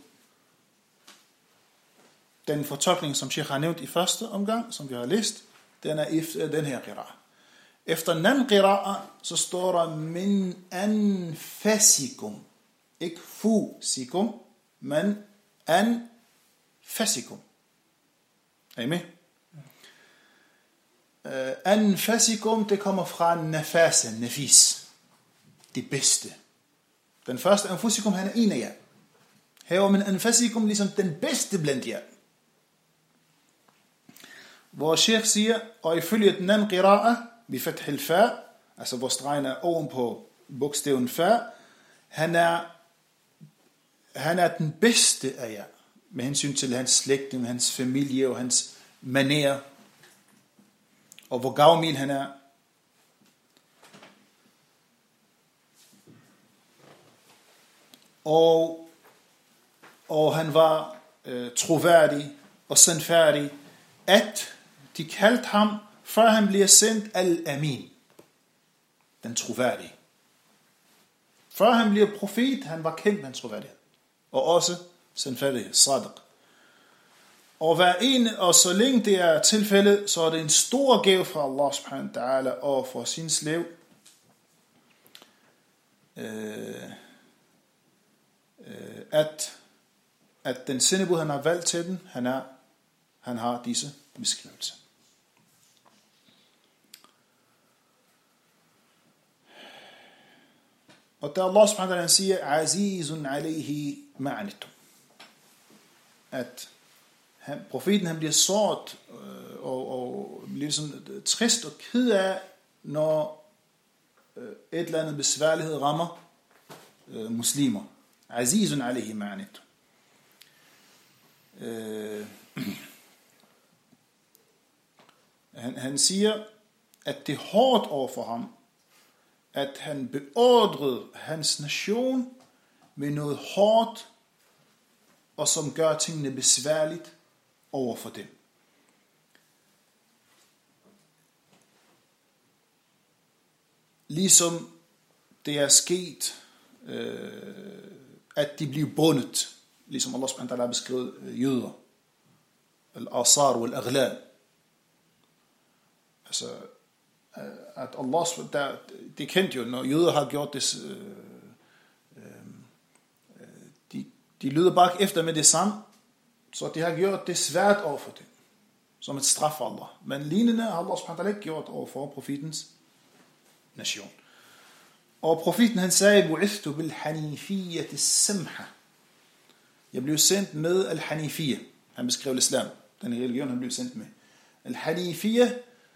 Den fortolkning, som Sheikh har nævnt i første omgang, som vi har læst, den er efter den her qira'a. Efter den anden qira'a, så står der min anfasikum. Ikke fusikum, men anfasikum. Er I med? Anfasikum, det kommer fra nafasa, nafis. Det bedste. Den første anfusikum, han er en af jer. Her var min anfasikum ligesom den bedste blandt jer. Hvor Sheikh siger, og ifølge den anden qira'a, bi fath al-fa, altså hvor stregen er oven på bogstaven fa, han er den bedste af jer, med hensyn til hans slægtning, hans familie og hans manér, og hvor gavmild han er. Og han var troværdig og sandfærdig, at de kaldte ham, før han bliver sendt, Al-Amin, den troværdige. Før han bliver profet, han var kendt med hans troværdighed, og også sandfærdighed, Sadiq. Og så længe det er tilfældet, så er det en stor gave fra Allah subhanahu wa ta'ala og for sin slave, at den sendebud, han har valgt til den, han har disse beskrivelser. Og da Allah subhanahu wa ta'ala siger, Azizun alayhi ma'anitum, at profeten han bliver såret og bliver sådan trist og ked af, når et eller andet besværlighed rammer muslimer. Azizun alayhi ma'anitum. Han siger, at det er hårdt over for ham, at han beordrede hans nation med noget hårdt, og som gør tingene besværligt over for dem. Ligesom det er sket, at de bliver bundet, ligesom Allah subhanahu wa ta'ala har beskrevet jøder, al-asar og al-aghlal. Altså, at Allah, det kendt jo, når jøder har gjort det, de lyder bare efter med det samme, så de har gjort det svært over for dem, som et straf for Allah. Men lignende har Allah subhanahu wa ta'ala ikke gjort over for profetens nation. Og profeten han sagde, bu'ithtu bil hanifiyyati samha. Jeg blev sendt med al-hanifiyya. Han beskrev islam, den religion han blev sendt med. Al-hanifiyya,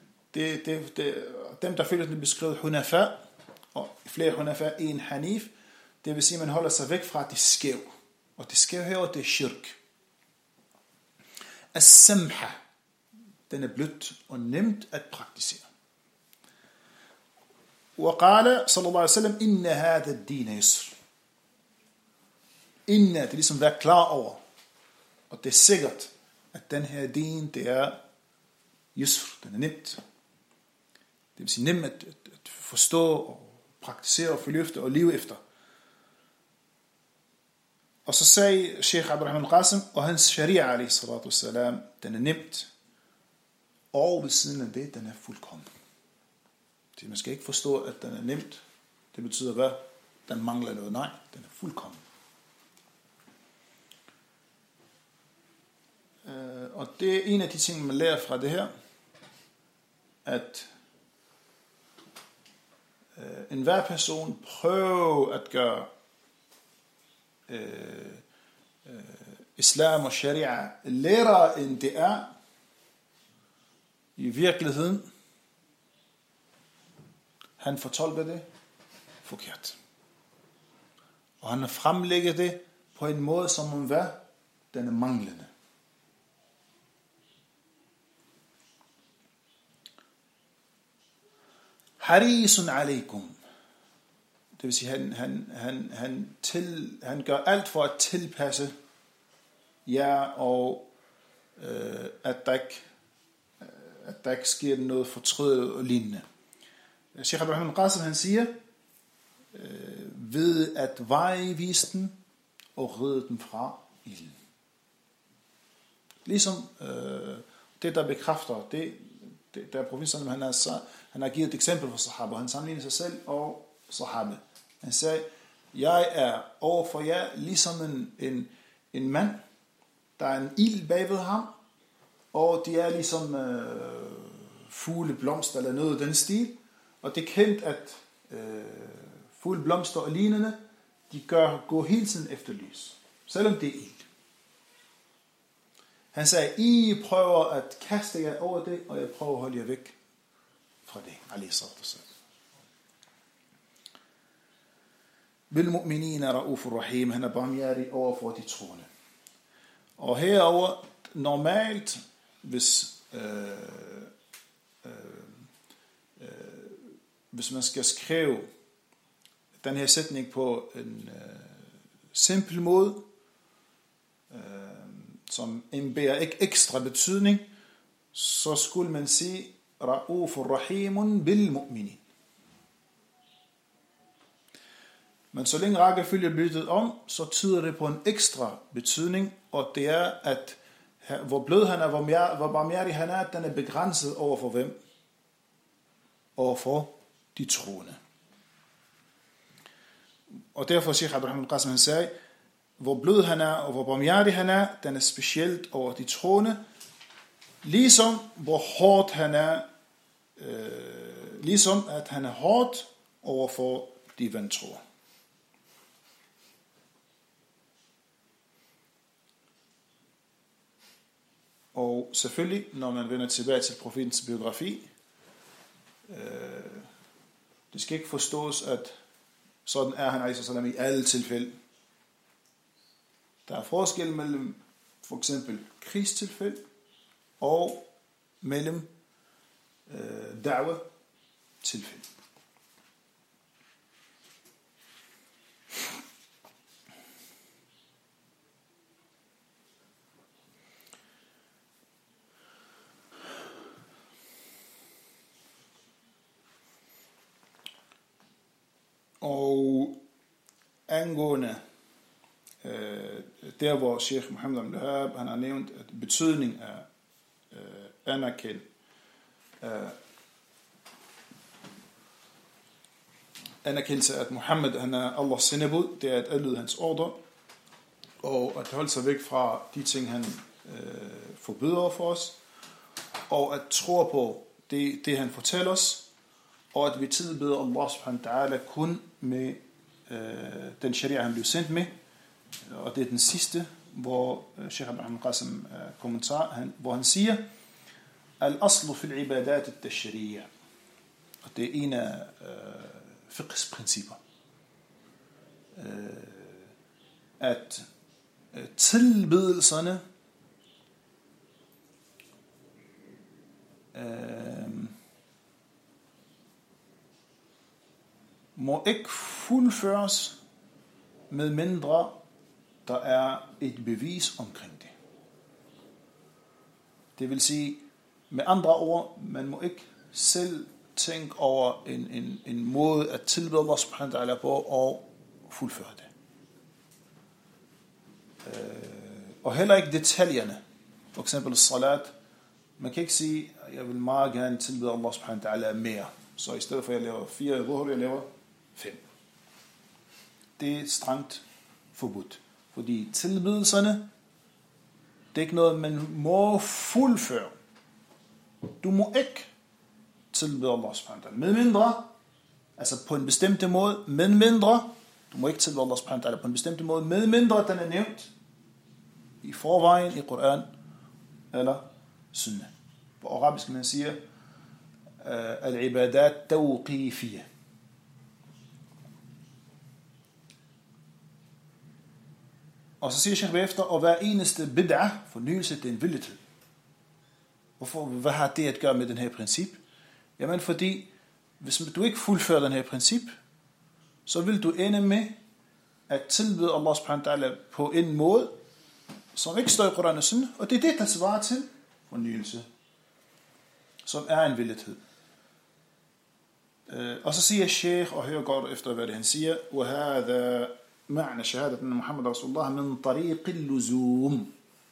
dem der følger den beskrevet hunafa, og flere hunafa en hanif, det vil sige man holder sig væk fra det skæv. Og det skæv her, det er shirk. As-samha, den er blødt og nemt at praktisere. وقال صلى الله عليه وسلم إن هذا الدين يسر. Det er ligesom være klar over, og det er sikkert, at den her din, det er yusr, den er nemt. Det vil sige nemt at forstå og praktisere og følge efter og leve efter. Og så sagde Sheikh Abdurrahman Qasim, og hans sharia alayhi salatu wassalam, den er nemt, og ved siden af det, den er fuldkommen. Så man skal ikke forstå, at den er nemt. Det betyder hvad? Den mangler noget. Nej, den er fuldkommen. Og det er en af de ting, man lærer fra det her, at enhver person prøver at gøre islam og sharia lettere end det er i virkeligheden. Han fortolker det forkert. Og han har fremlægget det på en måde, som om hvad? Den er manglende. Harisun alaikum. Det vil sige, han gør alt for at tilpasse jer, og at der ikke sker noget fortrydet og lignende. Sheikh Abdurrahman Qasim han siger, ved at vejvise dem og redde dem fra ilden. Ligesom det der bekræfter, det der er profeten, han har givet et eksempel for sahaba. Han sammenligner sig selv og sahaba. Han sagde, jeg er over for jer ligesom en mand, der er en ild bagved ham, og de er ligesom fugle, blomster eller noget af den stil. Og det er kendt, at fugle, blomster og lignende, de går hele tiden efter lys, selvom det er ild. Han sagde, I prøver at kaste jer over det, og jeg prøver at holde jer væk fra det. bil mu'minina ra'ufur rahim. Han er barmhjertig over for de troende. Og herover normalt, hvis man skal skrive den her sætning på en simpel måde, som indbærer ikke ekstra betydning, så skulle man sige ra'ufur rahimun bil mu'minin. Men så længe rækkefølge er byttet om, så tyder det på en ekstra betydning, og det er, at hvor blød han er, hvor barmhjertig han er, den er begrænset over for hvem? Over for de troende. Og derfor Sheikh Abdurrahman Qasim han sagde, hvor blød han er, og hvor barmhjertig han er, den er specielt over de troende, ligesom hvor hårdt han er, ligesom at han er hårdt over for de vantro. Og selvfølgelig, når man vender tilbage til profetens biografi, det skal ikke forstås, at sådan er han i alle tilfælde. Der er forskel mellem for eksempel krigstilfælde og mellem da'wa-tilfælde. Og angående der hvor Sheikh Muhammad al-Wahhab han har nævnt at betydning af anerkendelse at Muhammad han er Allahs sendebud, det er at adlyde hans ordre og at holde sig væk fra de ting han forbyder for os, og at tro på det han fortæller os, og at vi tilbeder Allah subhanahu wa ta'ala kun med den sharia han blev sendt med. Og det er den sidste, hvor Sheikh Abdurrahman Qasim kommentar, hvor han siger al-aslu fil ibadat at-tashri'iyya. Og det er en af fiqhs principper, at tilbedelserne må ikke fuldføres med mindre der er et bevis omkring det. Det vil sige, med andre ord, man må ikke selv tænke over en måde at tilbede Allah subhanahu wa ta'ala på og fuldføre det. Og heller ikke detaljerne. For eksempel salat. Man kan ikke sige, jeg vil meget gerne tilbede Allah subhanahu wa ta'ala mere. Så i stedet for at jeg laver 4 dhuhr, jeg laver 5. Det er strengt forbudt. Fordi tilbedelserne, det er ikke noget, man må fuldføre. Du må ikke tilbede Allah subhanahu wa ta'ala. Med mindre, altså på en bestemt måde, men mindre, du må ikke tilbede Allah subhanahu wa ta'ala på en bestemt måde, med mindre den er nævnt i forvejen i Koran eller Sunnah. På arabisk man siger, al-ibadat tawqifiyya. Og så siger Sheikh bagefter, og hver eneste bid'ah, fornyelse, det er en villighed. Hvorfor? Hvad har det at gøre med den her princip? Jamen fordi, hvis du ikke fuldfører den her princip, så vil du ende med at tilbede Allah subhanahu wa ta'ala på en måde, som ikke står i Koran og Sunnah, og det er det, der svarer til fornyelse, som er en villighed. Og så siger Sheikh, og hør godt efter, hvad det han siger, وَهَذَا معنى شهادة أن محمد رسول الله من طريق اللزوم.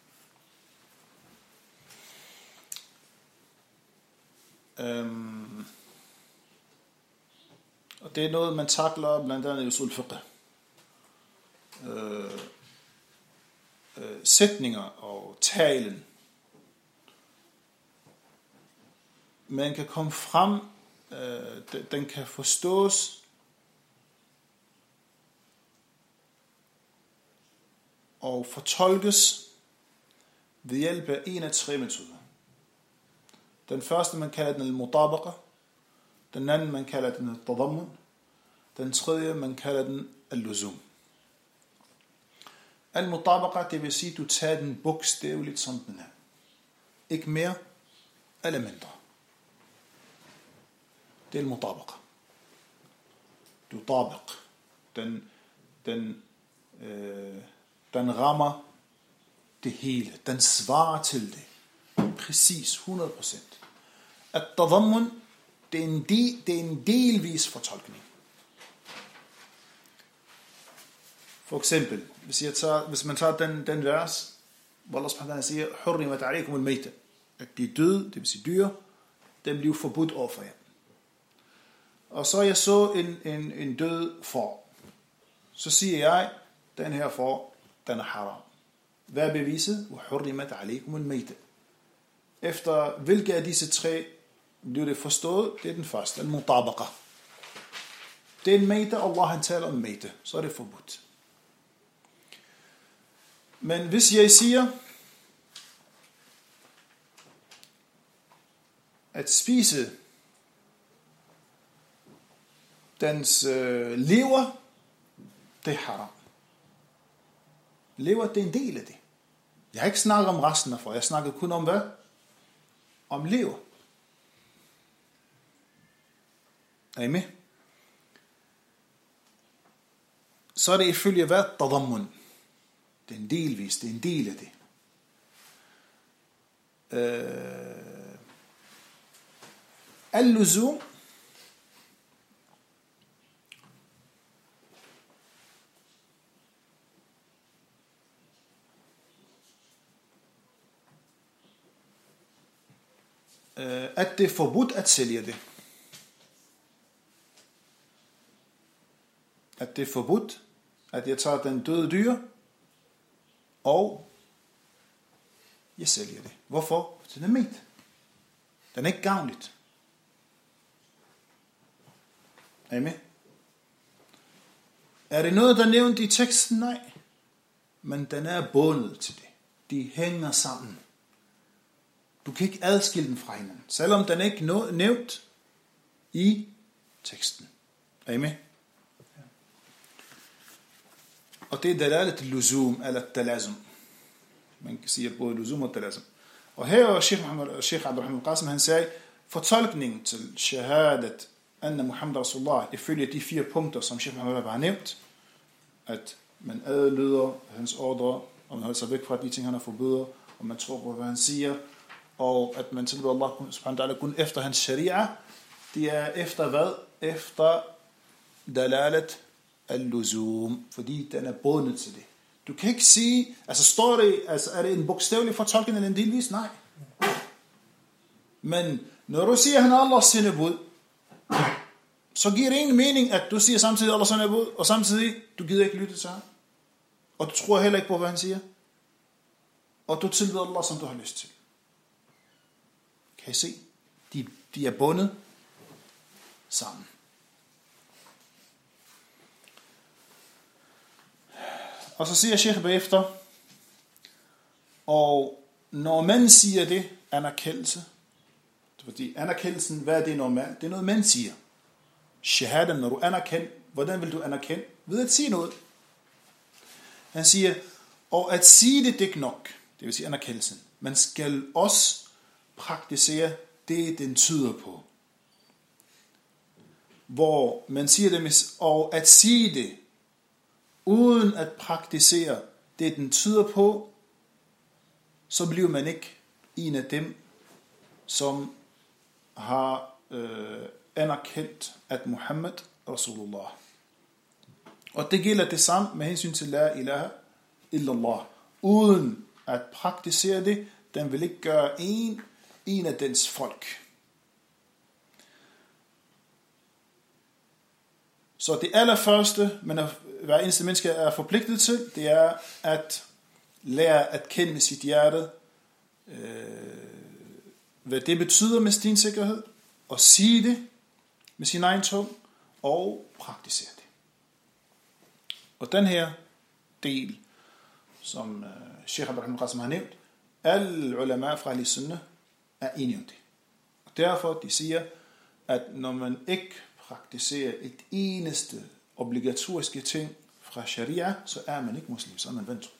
Og det er noget, man takler blandt andet i usul fiqh. Sætninger og talen. Man kan komme frem, den kan forstås og fortolkes ved hjælp af en af 3 metoder. Den første, man kalder den al-mutabaqa. Den anden, man kalder den al-tadammun. Den tredje, man kalder den al-luzum. Al-mutabaqa, det vil sige, du tager den bogstaveligt, som den er. Ikke mere eller mindre. Det er al-mutabaqa. Du tabiq. Den rammer det hele. Den svarer til det. Præcis 100%. At-tadammun, det er en delvis fortolkning. For eksempel, hvis man tager den vers, hvor Allah subhanahu wa ta'ala siger, hurrimat alaykum al-mayta, at de døde, det vil sige dyr, den bliver forbudt overfor jer. Og så jeg så en død får. Så siger jeg, den her får, den er haram. Hvad er beviset? Hurrimat alaykum al-mayta. Efter hvilke af disse tre bliver det forstået? Det er den første, al-mutabaqa. Det er en mayta, Allah han taler om mayta, så er det forbudt. Men hvis jeg siger, at spise dens lever, det er haram. Lever, det er en del af det. Jeg har ikke snakket om resten af for. Jeg snakkede kun om hvad? Om lever. Er I med? Så er det ifølge hvad? Tadammun. Det er en delvis, det er en del af det. Al-luzum, at det er forbudt at sælge det. At det er forbudt, at jeg tager den døde dyr, og jeg sælger det. Hvorfor? Den er ment. Den er ikke gavnligt. Er I med? Er det noget, der er nævnt i teksten? Nej. Men den er bundet til det. De hænger sammen. Du kan ikke adskille den fra hinanden, selvom den ikke er nævnt i teksten. Er I med? Ja. Og det er dalalet luzum eller talazum. Man kan sige både luzum og talazum. Og her er Sheikh Abdurrahman Qasim, han sagde, fortolkningen til shahadat anna Muhammad Rasulullah, ifølge de 4 punkter, som Sheikh Muhammad har nævnt, at man adlyder hans ordre, og man holder sig væk fra de ting, han har forbyder, og man tror på, hvad han siger, og at man tilbyder Allah subhanahu wa ta'ala kun efter hans sharia, det er efter hvad? Efter dalalet al-luzum, fordi den er bundet til det. Du kan ikke sige, altså står det, altså er det en bogstavelig fortolkning eller en delvis? Nej. Men når du siger, han er Allahs sendebud, så giver det ingen mening, at du siger samtidig Allahs sendebud, og samtidig, du gider ikke lytte til ham. Og du tror heller ikke på, hvad han siger. Og du tilbyder Allah, som du har lyst til. Kan I se? De er bundet sammen. Og så siger Sheikh bagefter, og når man siger det, anerkendelse, fordi anerkendelsen, hvad er det normalt? Det er noget, man siger. Shahadan, når du anerkender, hvordan vil du anerkende? Ved at sige noget. Han siger, og at sige det er ikke nok, det vil sige anerkendelsen. Man skal også praktisere det, den tyder på. Hvor man siger det, og at sige det, uden at praktisere det, den tyder på, så bliver man ikke en af dem, som har anerkendt, at Muhammad Rasulullah. Og det gælder det samme med hensyn til la ilaha illallah. Uden at praktisere det, den vil ikke gøre en af dens folk. Så det allerførste, hver eneste menneske er forpligtet til, det er at lære at kende med sit hjerte, hvad det betyder med sin sikkerhed, og sige det med sin egen tunge, og praktisere det. Og den her del, som Sheikh Abdurrahman Qasim har nævnt, alle ulama fra Ahli Sunnah er enige om det. Og derfor de siger, at når man ikke praktiserer et eneste obligatoriske ting fra sharia, så er man ikke muslim, så er man vantro.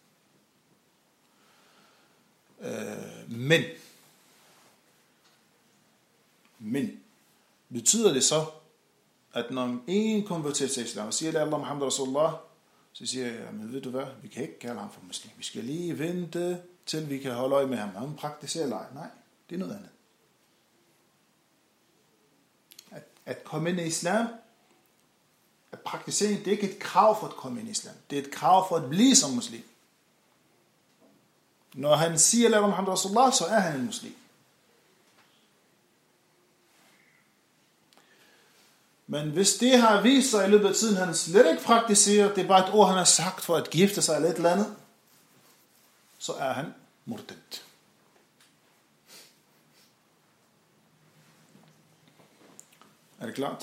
Men betyder det så, at når en konverterer til islam og siger, at Allah Muhammad Rasulullah, så siger jeg, men ved du hvad, vi kan ikke kalde ham for muslim. Vi skal lige vente, til vi kan holde øje med ham. Han praktiserer eller ej. Nej, det er noget andet. At komme ind i islam, at praktisere, det er ikke et krav for at komme ind i islam. Det er et krav for at blive som muslim. Når han siger, at Allah Muhammad Rasulullah, så er han en muslim. Men hvis det har vist sig i løbet af tiden, han slet ikke praktiserer, det er bare et ord, han har sagt for at gifte sig eller et eller andet, så er han murtad. Er det klart?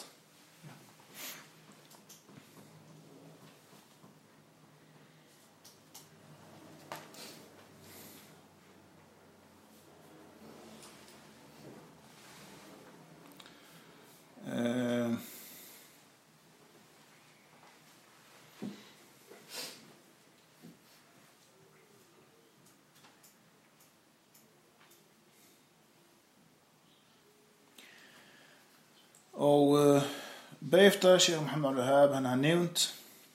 Og bagefter, Sheikh Muhammad al-Wahhab, han har nævnt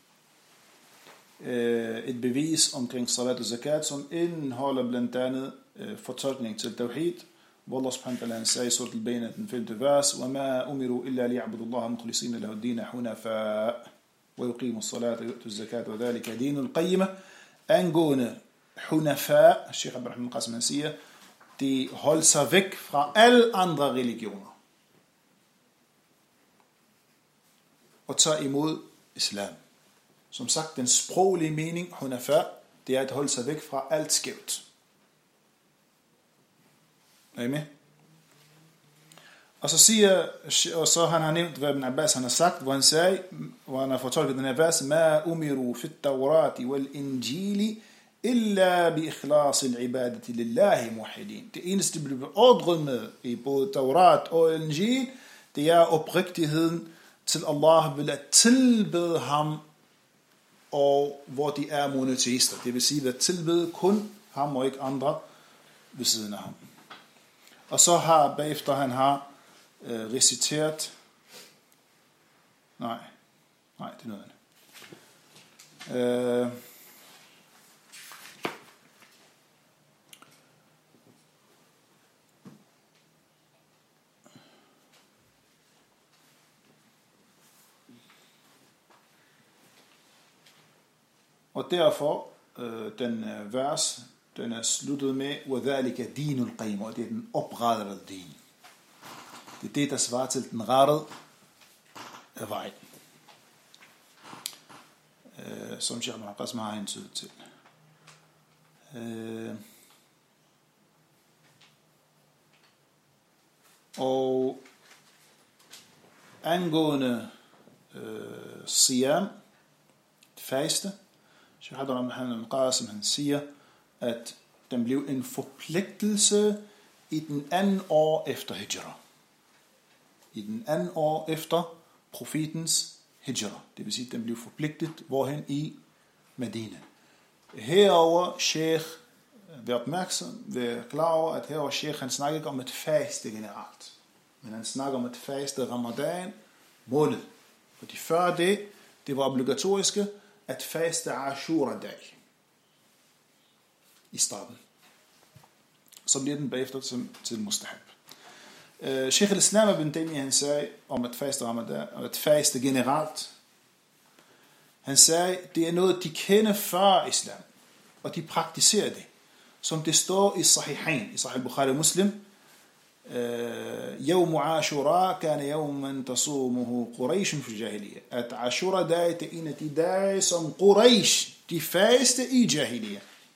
et bevis omkring salat og zakat, som indeholder blandt andet fortolkning til tawhid, hvor Allah subhanahu wa ta'ala sagde i surat al-Bayna, den 5. vers, وَمَا أُمِرُوا إِلَّا لِيَعْبُدُوا اللَّهَ مُخْلِصِينَ لَهُ الدِّينَ حُنَفَاءَ وَيُقِيمُوا الصَّلَاةَ وَيُؤْتُوا الزَّكَاةَ وَذَلِكَ دِينُ الْقَيِّمَةِ. Angående hunafa, Sheikh Ibrahim Qasim han siger, de holder sig væk fra alle andre religioner og tager imod islam. Som sagt, den sproglige mening, hunafa, det er at holde sig væk fra alt skævt. Er I med? Og så han har nævnt, hvad Ibn Abbas han har sagt, hvor han sagde, hvor han har fortolket den her vers, ma umiru fit tawrati wal injili illa bi ikhlas al ibadati lillahi muwahhidin. Det eneste, der bliver beordret med i både Taurat og Injil, det er oprigtigheden til Allah, vil at tilbede ham, og hvor de er monoteister. Det vil sige, at tilbede kun ham og ikke andre ved siden af ham. Og så har bagefter han har reciteret, nej, det er noget andet. Og derfor, den vers, den er sluttet med, وَذَلِكَ دِينُ الْقَيْمُ, og det er den oprettede din. Det er det, der svarer til den rettede vej. Som Sheikh Muhammad Qasim har hentydet til. Og angående siyam, faste, Sheikh Muhammad Qasim han siger, at den blev en forpligtelse i den anden år efter hijra. I den anden år efter profetens hijra. Det vil sige, at den blev forpligtet hvorhen i Medina. Herover Sheikh, vær opmærksom, vær klar over, at herover Sheikh, han snakker ikke om et faste generelt. Men han snakker om et faste Ramadan måned. Fordi før det var obligatoriske at faste Ashura-dag i starten. Så bliver den bagefter til mustahab. Sheikh al-Islam ibn Taymiyyah, han sagde om at faste Ramadan, og at faste generelt. Han sagde, det er noget, de kender før islam, og de praktiserer det. Som det står i Sahihain, i Sahih Bukhari og Muslim, يوم عاشوراء كان يوما تصومه قريش في الجاهلية. At Ashura-dag, det er en af de dage, som Quraysh, de faste i jahiliya.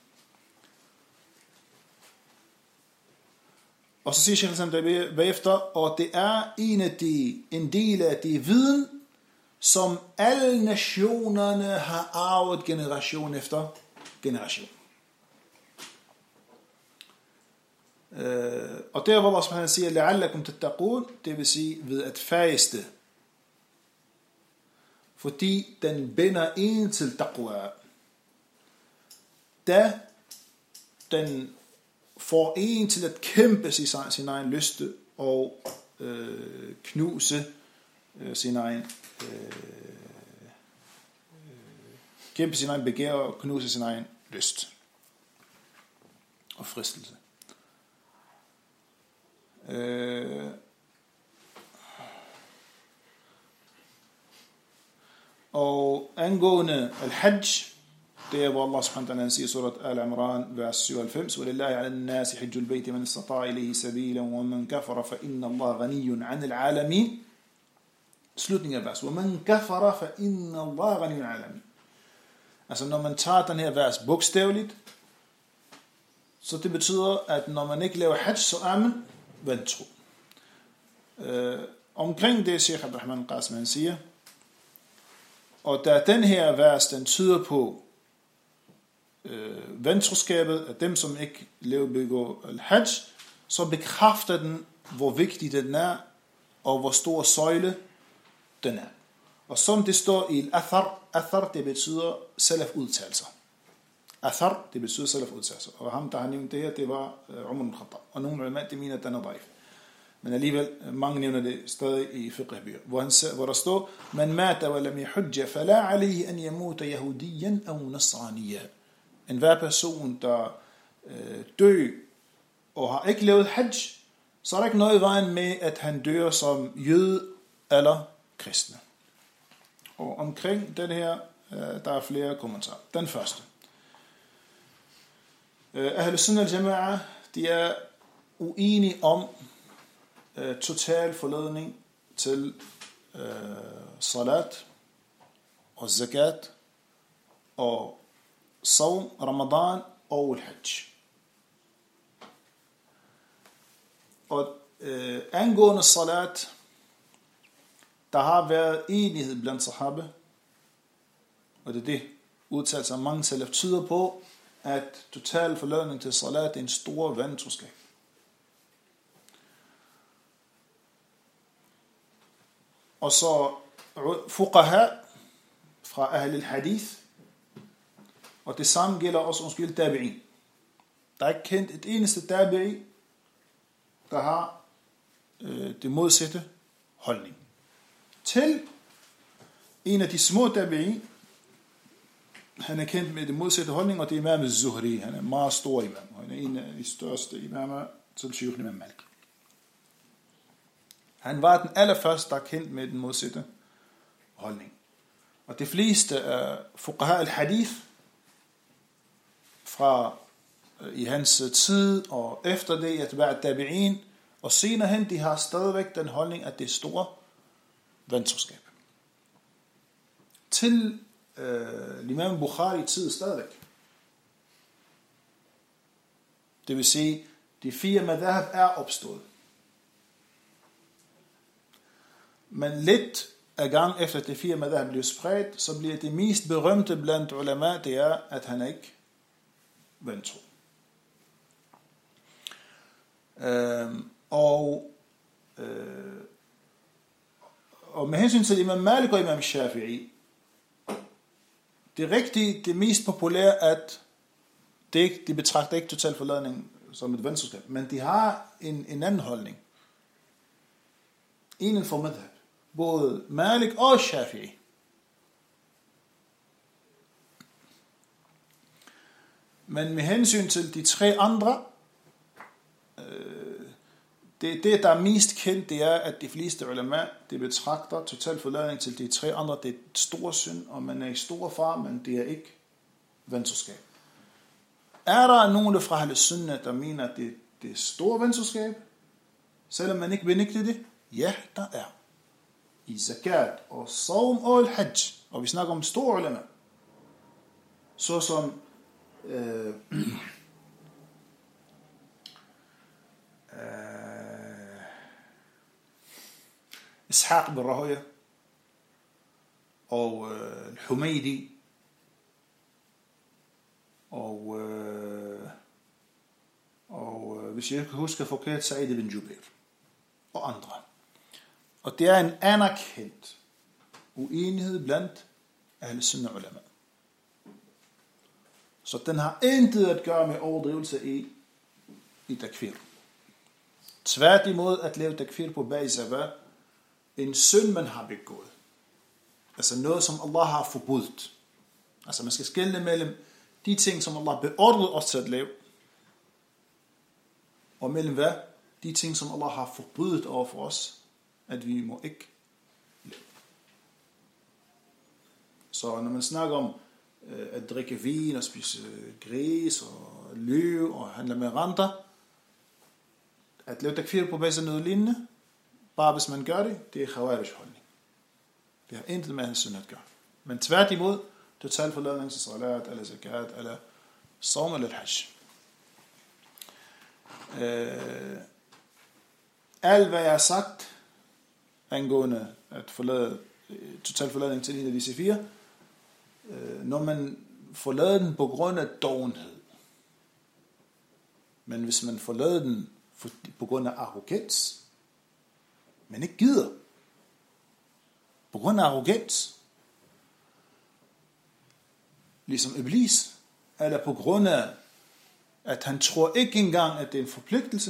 Og så siger Sheikh al-Islam bagefter, og det er en del af de viden, som alle nationerne har arvet generation efter generation. Og der hvor Allah subhanahu siger, لَعَلَّكُمْ تَتَّقُونَ, det vil sige ved at faste fordi den binder en til taqwa. Da den får en til at kæmpe sin egen lyste og knuse sin egen kæmpe sin egen begær og knuse sin egen lyst og fristelse. Og angående al-hajj, det er hvor Allah subhanahu wa ta'ala siger i surat Al-Imran, vers 97, وَلِلَّهِ عَلَى النَّاسِ حِجُّ الْبَيْتِ مَنِ اسْتَطَاعَ إِلَيْهِ سَبِيلًا وَمَنْ كَفَرَ فَإِنَّ اللَّهَ غَنِيٌّ عَنِ الْعَالَمِينَ. Slutning af vers. وَمَنْ كَفَرَ فَإِنَّ اللَّهَ غَنِيٌّ عَنِ الْعَالَمِينَ. Altså når man tager den her vers bogstaveligt, så det betyder, at når man ikke laver hajj, så er man vantro. Omkring det, Sheikh Abdurrahman Qasim han siger, og da den her vers, den tyder på ventroskabet af dem, som ikke begår al-hajj, så bekræfter den, hvor vigtig den er, og hvor stor søjle den er. Og som det står i al-athar, athar det betyder salaf-udtalelser. Athar, det betyder salaf-udtalelser. Og ham, der har nævnt det her, det var Umar ibn Khattab. Og nogle ulama, de mener, at den er daif. Men alligevel, mange nævner det stadig i fiqh-bøger, hvor der står, man mata wa lam yahujja, fala alayhi an yamuta yahudiyan aw nasraniya. En hver person, der dør og har ikke lavet hajj, så er der ikke noget i vejen med, at han dør som jøde eller kristne. Og omkring den her, der er flere kommentarer. Den første. Ahl Sunnah al-Jama'a, de er uenige om total forladning til salat og zakat og sawm, ramadan og al-hajj. Og angående salat, der har været enighed blandt sahaba, og det er det udtalt af mange salaf tyder på, at total forladning til salat er en stor vantroskab. Og så fuqaha fra ahl al-hadith, og det samme gælder også tabi'in. Der er ikke kendt et eneste tabi'i, der har det modsatte holdning. Til en af de små tabi'in, han er kendt med det modsatte holdning, og det er Imam al-Zuhri. Han er en meget stor imam, og han er en af de største imamer til Sheikh Imam Malik. Han var den allerførste, der er kendt med den modsatte holdning. Og de fleste af fuqaha al-hadith fra i hans tid og efter det, at være tabi'in, og senere hen, de har stadigvæk den holdning, at det er store vantroskab. Til Imam Bukhari tid stadigvæk. Det vil sige, de 4 madhab er opstået. Men lidt af gang efter de 4 madhab bliver spredt, så bliver det mest berømte blandt ulama, det er, at han er ikke vantro. Og med hensyn til Imam Malik og Imam Shafi'i, det er rigtigt, det mest populære, at de betragter ikke total forladning som et venstreskab, men de har en anden holdning. Inden for madhab. Både Malik og Shafi'i. Men med hensyn til de 3 andre, det der er mest kendt, det er, at de fleste ulama, de betragter total forladning til de 3 andre, det er et stor synd, og man er i stor far, men det er ikke ventroskab. Er der nogen fra Ahl Sunnah, der mener, at det er stor ventroskab, selvom man ikke benægter det? Ja, der er. I zakat og sawm og al-hajj, og vi snakker om store ulama, såsom Ishaq bin Rahoya og al-Humaydi og hvis jeg husker forkert, Sa'id bin Jubair og andre. Og det er en anerkendt uenighed blandt alle sunna ulama. Så den har intet at gøre med overdrivelse i takfir. Tværtimod at lave takfir på basis af hvad? En synd man har begået. Altså noget som Allah har forbudt. Altså man skal skelne mellem de ting som Allah beordrede os til at lave, og mellem hvad? De ting som Allah har forbudt over for os, at vi må ikke lave. Så når man snakker om at drikke vin og spise gris og løv og handle med renter, at lave takfir på basis af noget lignende, bare hvis man gør det, det er khawarij holdning. Det har intet med synd at gøre. Men tværtimod, total forladning til salat, eller zakat, eller sawm, eller hajj. Alt hvad jeg har sagt angående at forlade total forladning til en af disse fire, når man forlader den på grund af dovenhed. Men hvis man forlader den på grund af arrogens, men ikke gider, på grund af arrogens, ligesom Iblis, eller på grund af, at han tror ikke engang, at det er en forpligtelse,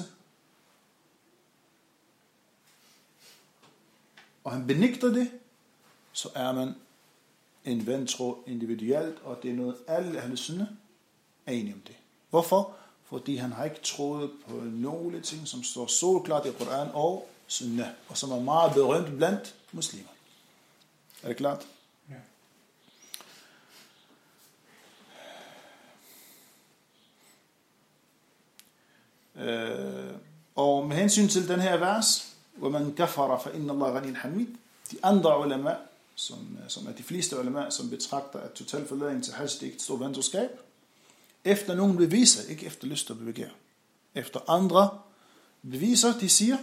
og han benægter det, så er man en vantro individuelt, og det er noget, alle ahle sunna er enige om det. Hvorfor? Fordi han har ikke troet på nogle ting, som står så klart i Koran og sunna, og som er meget berømt blandt muslimer. Er det klart? Ja. Og med hensyn til den her vers, hvor man kafara fa inna Allah ghaniyun hamid, de andre ulema, som er de fleste ulema, som betragter at total forladning til hajj, det er ikke et stort vantroskab, efter nogle beviser, ikke efter lyst og begær, efter andre beviser, de siger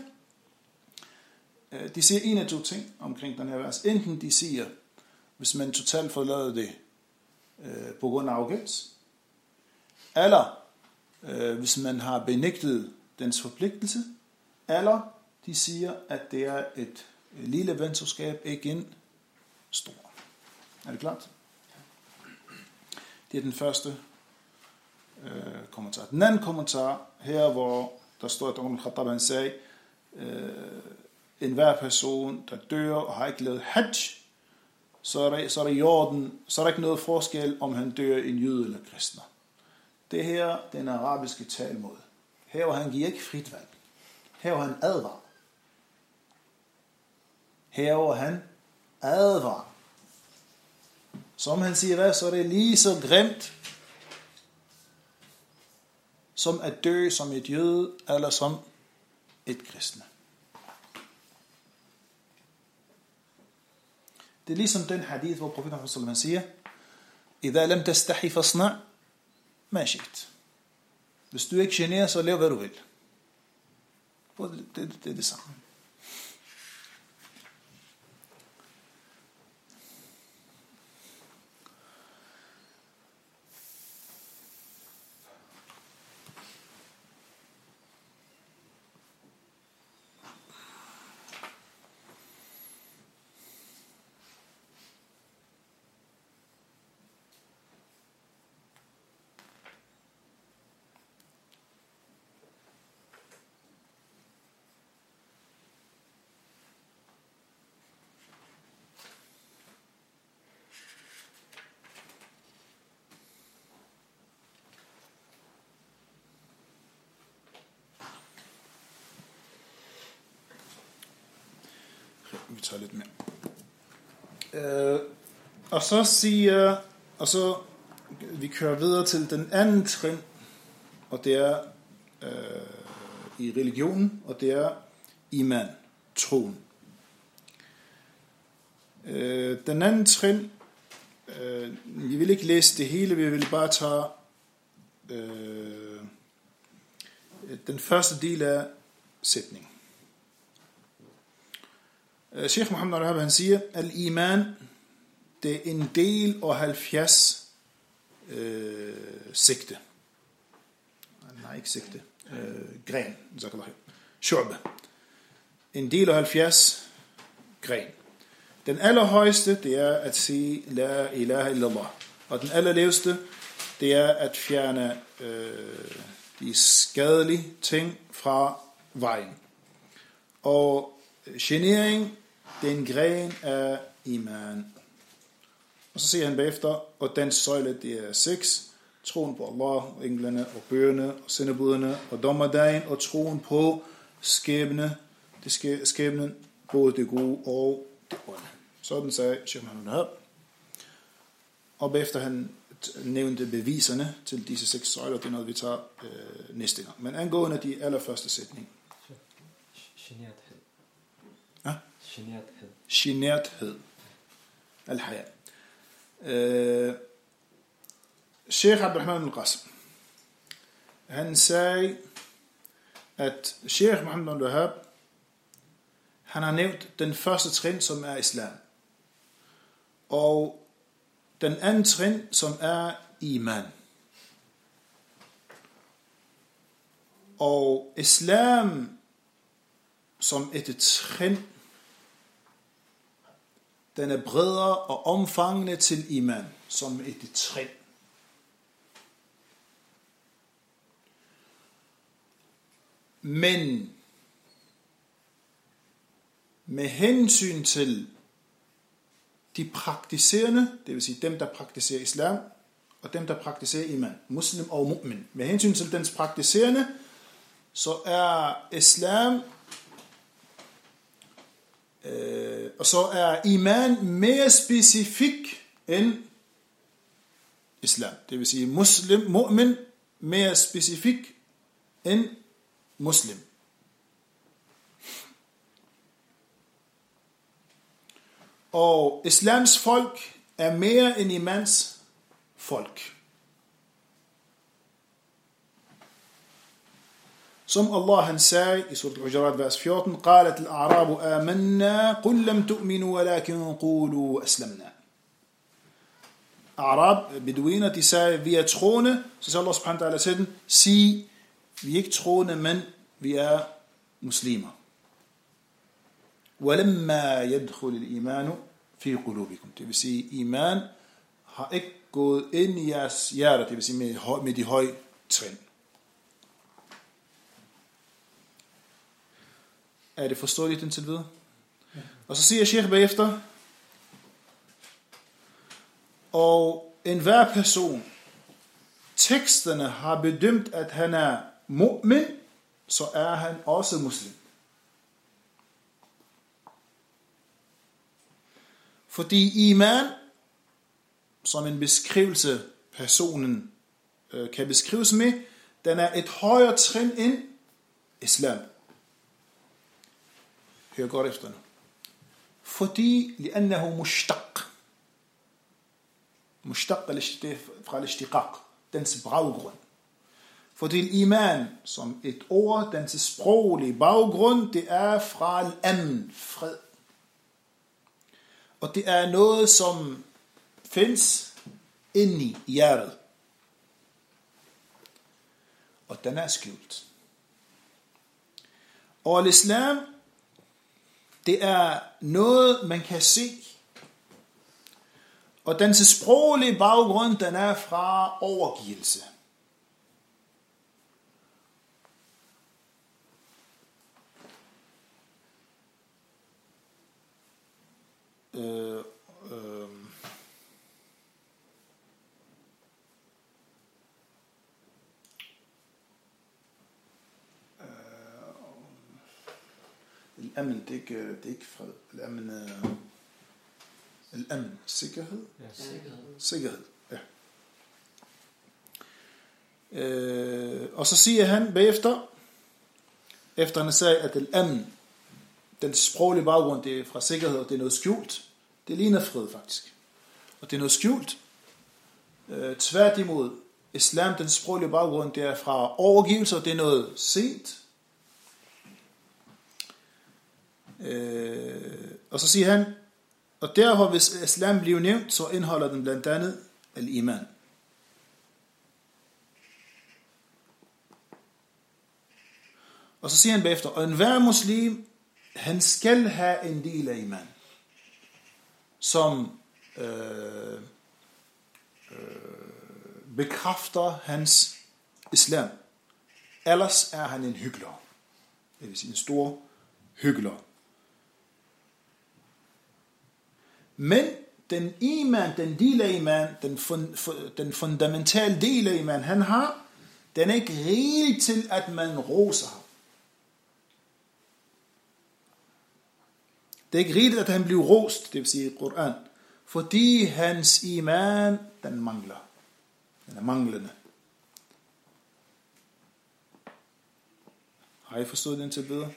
en af to ting omkring den her vers. Enten de siger, hvis man totalt forlader det på grund af arrogens, eller hvis man har benægtet dens forpligtelse, eller de siger, at det er et lille venskab, ikke en stor. Er det klart? Det er den første kommentar. Den anden kommentar, her hvor der står, at Umar al-Khattab han sagde, enhver person, der dør og har ikke lavet hajj, så er det i orden, så er der ikke noget forskel, om han dør en jøde eller kristner. Det her, den arabiske talmåde. Her hvor han giver ikke frit valg. Her hvor han advarer. Her hvor han advarer. Som han siger hvad, så er det lige så grimt, som at dø som et jøde, eller som et kristne. Det er ligesom den hadith, hvor profeten sallallahu siger, إذا لم تستحي فاصنع ما شئت. Hvis du ikke generer, så lav hvad du vil. Det er det samme. Vi tager lidt mere. Og så vi kører videre til den anden trin, og det er i religionen, og det er iman, troen. Den anden trin, vi vil ikke læse det hele, vi vil bare tage den første del af sætningen. Sheikh Muhammad al-Wahhab han siger, al-iman, det er en del og 70 sigte. Nej, ikke sigte. Gren, shu'ba. En del og 70 gren. Den allerhøjeste, det er at sige la ilaha illallah. Og den allerlaveste, det er at fjerne de skadelige ting fra vejen. Og genering, det er en gren af iman. Og så siger han bagefter, og den søjle, det er 6. Troen på Allah, og englene, og bøgerne, og sendebuderne, og dommerdagen, og troen på skæbnen, både det gode og det onde. Sådan sagde Sheikh Muhammad Wahhab. Og bagefter han nævnte beviserne til disse 6 søjler, det er noget, vi tager næste gang. Men angående de allerførste sætning. Generthed. Ja? Generthed. Generthed. Al-haya. Sheikh Abdurrahman al-Qasim, han sagde, at Sheikh Muhammad Wahhab, han har nævnt den første trin, som er islam. Og den anden trin, som er iman. Og islam som et trin, den er bredere og omfangende til iman, som et trin. Men med hensyn til de praktiserende, det vil sige dem, der praktiserer islam, og dem, der praktiserer iman, muslim og mu'min. Med hensyn til dens praktiserende, så er islam, og så er iman mere specifik end islam. Det vil sige muslim, mu'min, mere specifik end muslim. Og islams folk er mere end imans folk. Som Allah han sagde i surat al-Hujurat vers 14, قالت الأعراب آمنا قل لم تؤمنوا ولكن قولوا أسلمنا. Arab, beduiner, de sagde, vi er troende. Så sagde Allah subhanahu wa ta'ala til dem, sig, vi er ikke troende, men vi er muslimer. وَلَمَّا يَدْخُلِ الْإِيمَانُ فِي قُلُوبِكُمْ. Det vil sige, iman har ikke gået ind i jeres hjerter, det vil sige med de høje trin. Er det forståeligt indtil videre? Ja. Og så siger Sheikh bagefter, og enhver person, teksterne har bedømt, at han er mu'min, så er han også muslim. Fordi iman, som en beskrivelse personen kan beskrives med, den er et højere trin end islam. Hør godt efter nu. Fordi لأنه مشتق. مشتق fra al-ishtiqaq, dens baggrund. Fordi iman som et ord, dens sproglige baggrund, det er fra al-amn, fred. Og det er noget, som findes inde i hjertet. Og den er skjult. Og islam, det er noget, man kan se. Og dens sproglige baggrund, den er fra overgivelse. Al-amn, det er ikke fred. Al-amn, sikkerhed? Ja, sikkerhed. Sikkerhed, ja. Og så siger han bagefter, efter han sagde, at al-amn, den sproglige baggrund, det er fra sikkerhed, og det er noget skjult. Det ligner fred, faktisk. Og det er noget skjult. Tværtimod, islam, den sproglige baggrund, det er fra overgivelse, og det er noget set. Og så siger han, og derfor hvis islam bliver nævnt, så indeholder den blandt andet al-iman. Og så siger han bagefter, og enhver muslim, han skal have en del af iman. som bekræfter hans islam. Ellers er han en hykler. Det vil sige en stor hykler. Men den iman, den del af iman, den fundamentale del af iman, han har, den er ikke rigelig til, at man roser ham. Det er ikke rigtigt, at han bliver rost, det vil sige i Koran, fordi hans iman, den mangler. Den er manglende. Har I forstået den til bedre?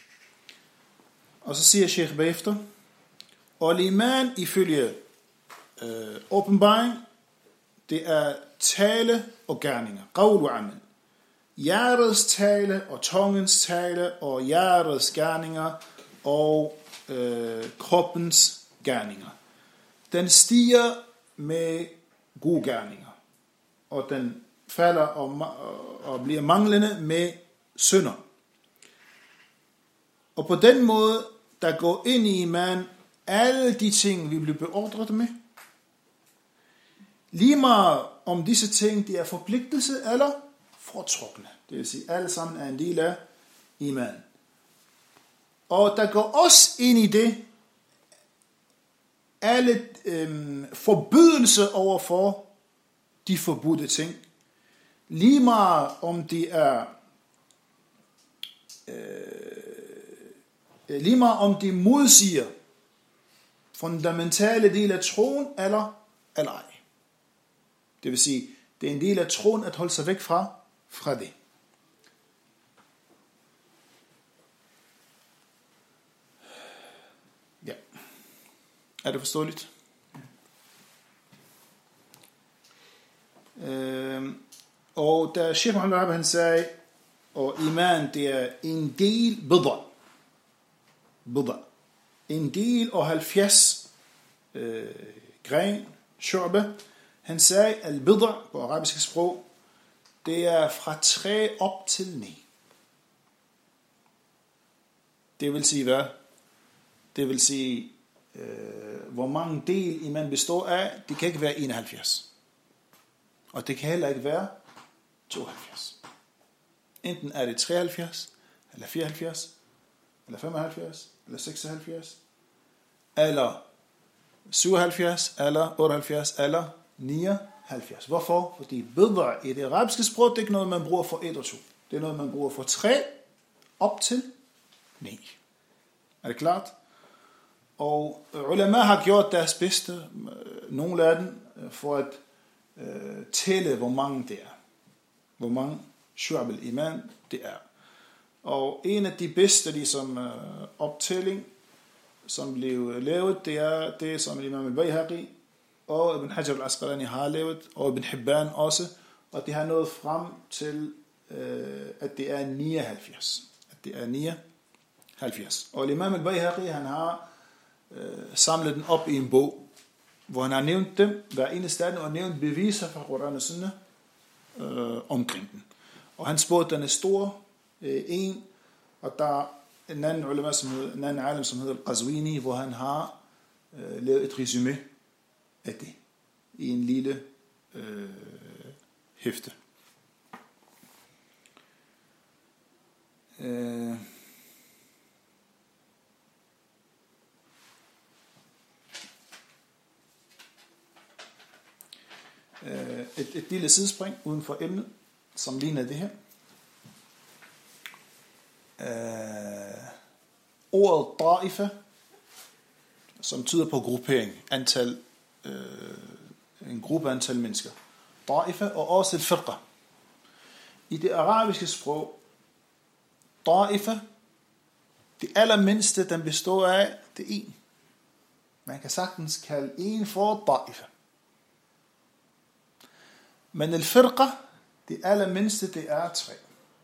Og så siger Sheikh bagefter, og iman ifølge åbenbaring, det er tale og gerninger. Qawl og amal. Hjertets tale og tungens tale og hjertets gerninger og kroppens gerninger. Den stiger med gode gerninger, og den falder og bliver manglende med synder. Og på den måde, der går ind i iman alle de ting, vi bliver beordret med. Lige meget om disse ting, de er forpligtelse eller foretrukne. Det vil sige, alle sammen er en del af iman. Og der går også ind i det, alle forbydelser overfor de forbudte ting. Lige meget om de er lige meget om de modsiger fundamentale del af troen eller ej. Det vil sige, det er en del af troen at holde sig væk fra det. Ja. Er det forståeligt? Og da Sheikh Muhammad Wahhab han sagde, og iman det er en del bid'a. En del og 70 gren, shu'ba. Han sagde, al-bid'a på arabisk sprog, det er fra 3 op til 9. Det vil sige hvad? Det vil sige, hvor mange del iman består af, det kan ikke være 71. Og det kan heller ikke være 72. Enten er det 73, eller 74, eller 75, eller 76, eller 77, eller 78, eller 79. Hvorfor? Fordi bid'a i det arabiske sprog, det er ikke noget, man bruger for 1 og 2. Det er noget, man bruger for 3 op til 9. Er det klart? Og ulama har gjort deres bedste, nogle af dem, for at tælle, hvor mange det er. Hvor mange shu'ab al-iman det er. Og en af de bedste ligesom, optælling, som blev lavet, det er det, som Imam al-Bayhaqi og Ibn Hajar al-Asqalani har lavet, og Ibn Hibban også, og det har nået frem til, at det er 79. At det er 79. Og Imam al-Bayhaqi, han har samlet den op i en bog, hvor han har nævnt dem, hver eneste af dem, og nævnt beviser fra Koran og Sunnah omkring den. Og han spurgte, den er stor, en, og der er en anden ulema, en anden alim, som hedder Al-Qazwini, hvor han har lavet et resume af det i en lille hæfte. Et lille sidespring uden for emnet, som ligner det her. Ordet ta'ifa, som tyder på gruppering, en gruppe antal mennesker. Ta'ifa og også al-firqa. I det arabiske sprog, ta'ifa, det allermindste, den består af, det er en. Man kan sagtens kalde en for ta'ifa. Men al-firqa, det allermindste, det er 3.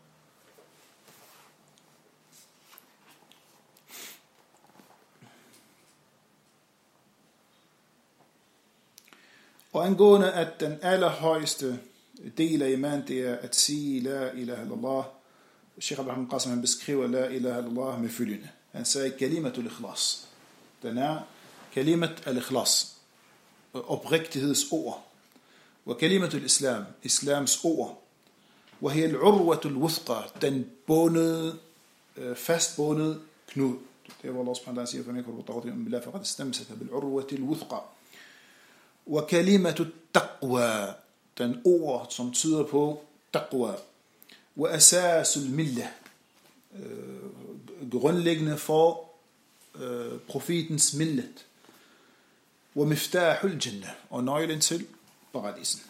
Og angående at den allerhøjeste del af iman, det er at sige la ilaha illallah. Sheikh Abdul Qasim han beskriver la ilaha illallah med følgende. Han sagde kalimatul ikhlas. Den er kalimat al-ikhlas, oprigtighedsord, og kalimat al-islam, islams ord, og her al-urwat al-wuthqa, den bundede, fastbundede knud. Det er, hvor Allah subhanahu wa ta'ala siger, for man kan råde billah, faqad istamsaka bil-urwat al-wuthqa. Og kalimat al-taqwa, den ord, som tyder på taqwa, og asas al-millah, grundlæggende for profetens millet, og miftahul jannah, og nøglen til paradisen.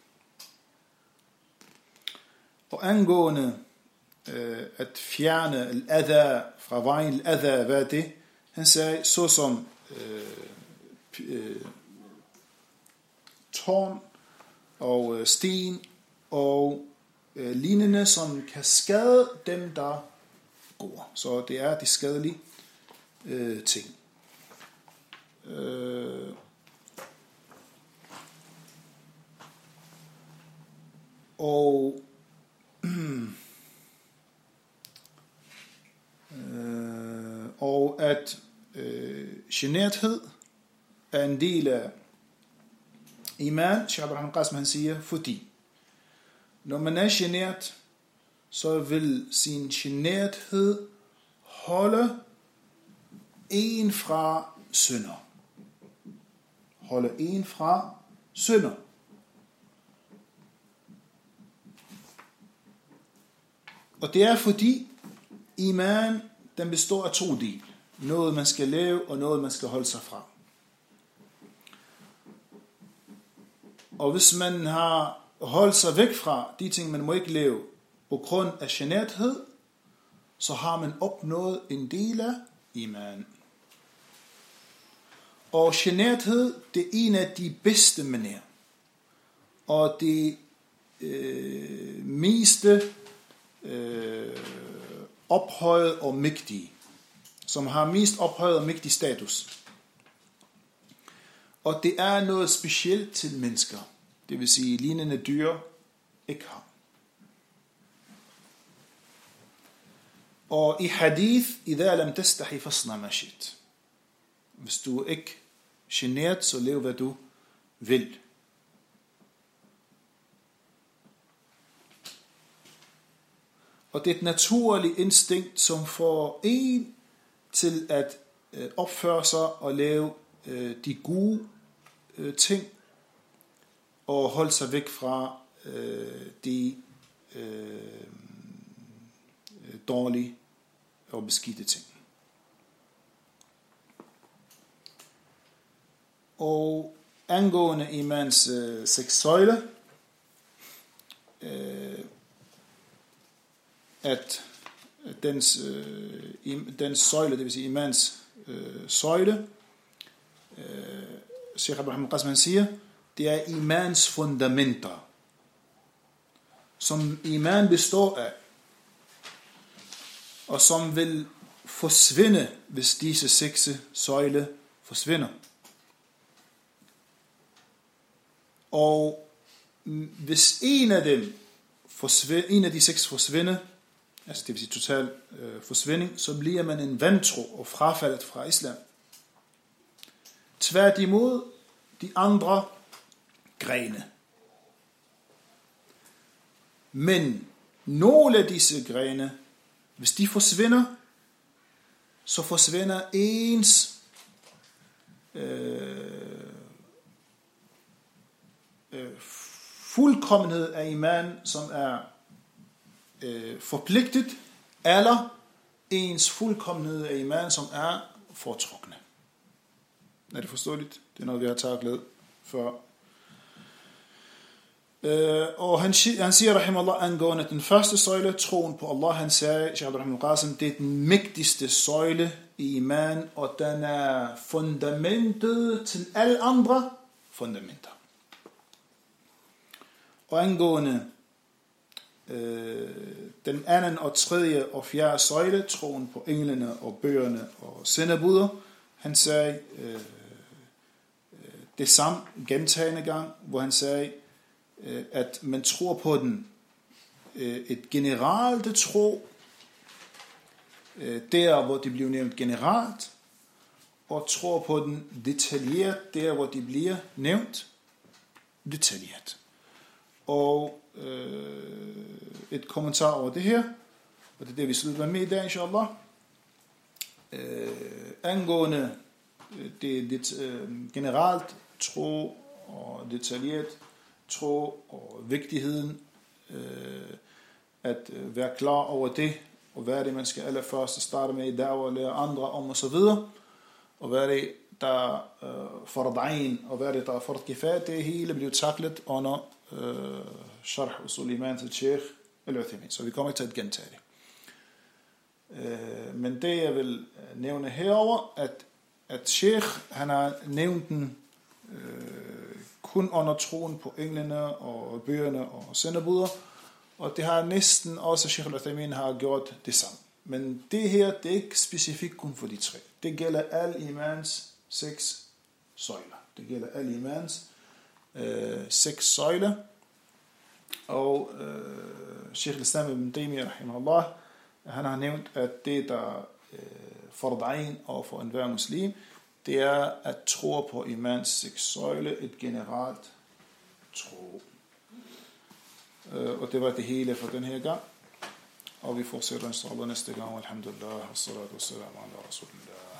Og angående at fjerne al-adha fra vejen, al-adha, hvad er det? Han sagde, såsom tårn og sten og lignende, som kan skade dem, der går. Så det er de skadelige ting. Og at generthed er en del af iman. Sheikh Abdurrahman Qasim han siger, fordi når man er genert, så vil sin generthed holde en fra synder. Holde en fra synder. Og det er fordi iman, den består af 2 dele. Noget man skal lave, og noget man skal holde sig fra. Og hvis man har holdt sig væk fra de ting, man må ikke lave, på grund af generthed, så har man opnået en del af iman. Og generthed, det er en af de bedste manerer. Og det meste ophøjet og mægtige, som har mest ophøjet og mægtig status. Og det er noget specielt til mennesker, det vil sige lignende dyr ikke har. Og i hadith, idha lam tastahi fasna ma shit. Hvis du ikke genert, så lev hvad du vil. Og det er et naturligt instinkt, som får en til at opføre sig og lave de gode ting, og holde sig væk fra de dårlige og beskidte ting. Og angående imans 6 søjler, at dens søjle, det vil sige imans søjle, Sheikh Abdurrahman Qasim siger, det er imans fundamenter, som iman består af, og som vil forsvinde, hvis disse 6 søjle forsvinder. Og hvis en af de 6 forsvinder, altså det vil sige total forsvinding, så bliver man en vantro og frafaldet fra islam. Tværtimod de andre grene. Men nogle af disse grene, hvis de forsvinder, så forsvinder ens fuldkommenhed af iman, som er forpligtet, eller ens fuldkommenhed af iman, som er foretrukne. Er det forståeligt? Det er noget, vi har taklet før. Og han siger, rahimallah, angående den første søjle, troen på Allah, han sagde, Sheikh Abdurrahman Qasim, det er den mægtigste søjle i iman, og den er fundamentet til alle andre fundamenter. Og angående den anden og tredje og fjerde søjle, troen på englene og bøgerne og sendebuder, han sagde det samme gentagende gang, hvor han sagde, at man tror på den et generelt tro, der hvor det bliver nævnt generelt, og tror på den detaljeret, der hvor de bliver nævnt detaljeret. Og et kommentar over det her, og det er det, vi slutter med i dag, inshallah. Angående det generelt tro og detaljeret tro og vigtigheden, at være klar over det, og hvad er det, man skal allerførst starte med i dag, og lære andre om, og så videre. Og hvad er det, der fard'ain, og hvad er det, der er fard kifaya, det hele bliver taklet under sharh usul iman til Sheikh al-Uthaymin. Så vi kommer ikke til at gentage det. Men det jeg vil nævne herover, at Sheikh, han har nævnt den kun under troen på englene og bøgerne og sendebuder, og det har næsten også Sheikh al-Uthaymin har gjort det samme. Men det her, det er ikke specifikt kun for de tre. Det gælder al imans 6 søjler. Det gælder al imans 6 søjler. Og Sheikh al-Islam ibn Taymiyyah, rahimahullah, han har nævnt, at det der fard'ain og for enhver muslim, det er at tro på imans 6 søjle, et generelt tro. Og det var det hele for den her gang. Og vi fortsætter inshallah næste gang. Alhamdulillah, wassalatu wassalamu ala rasulillah.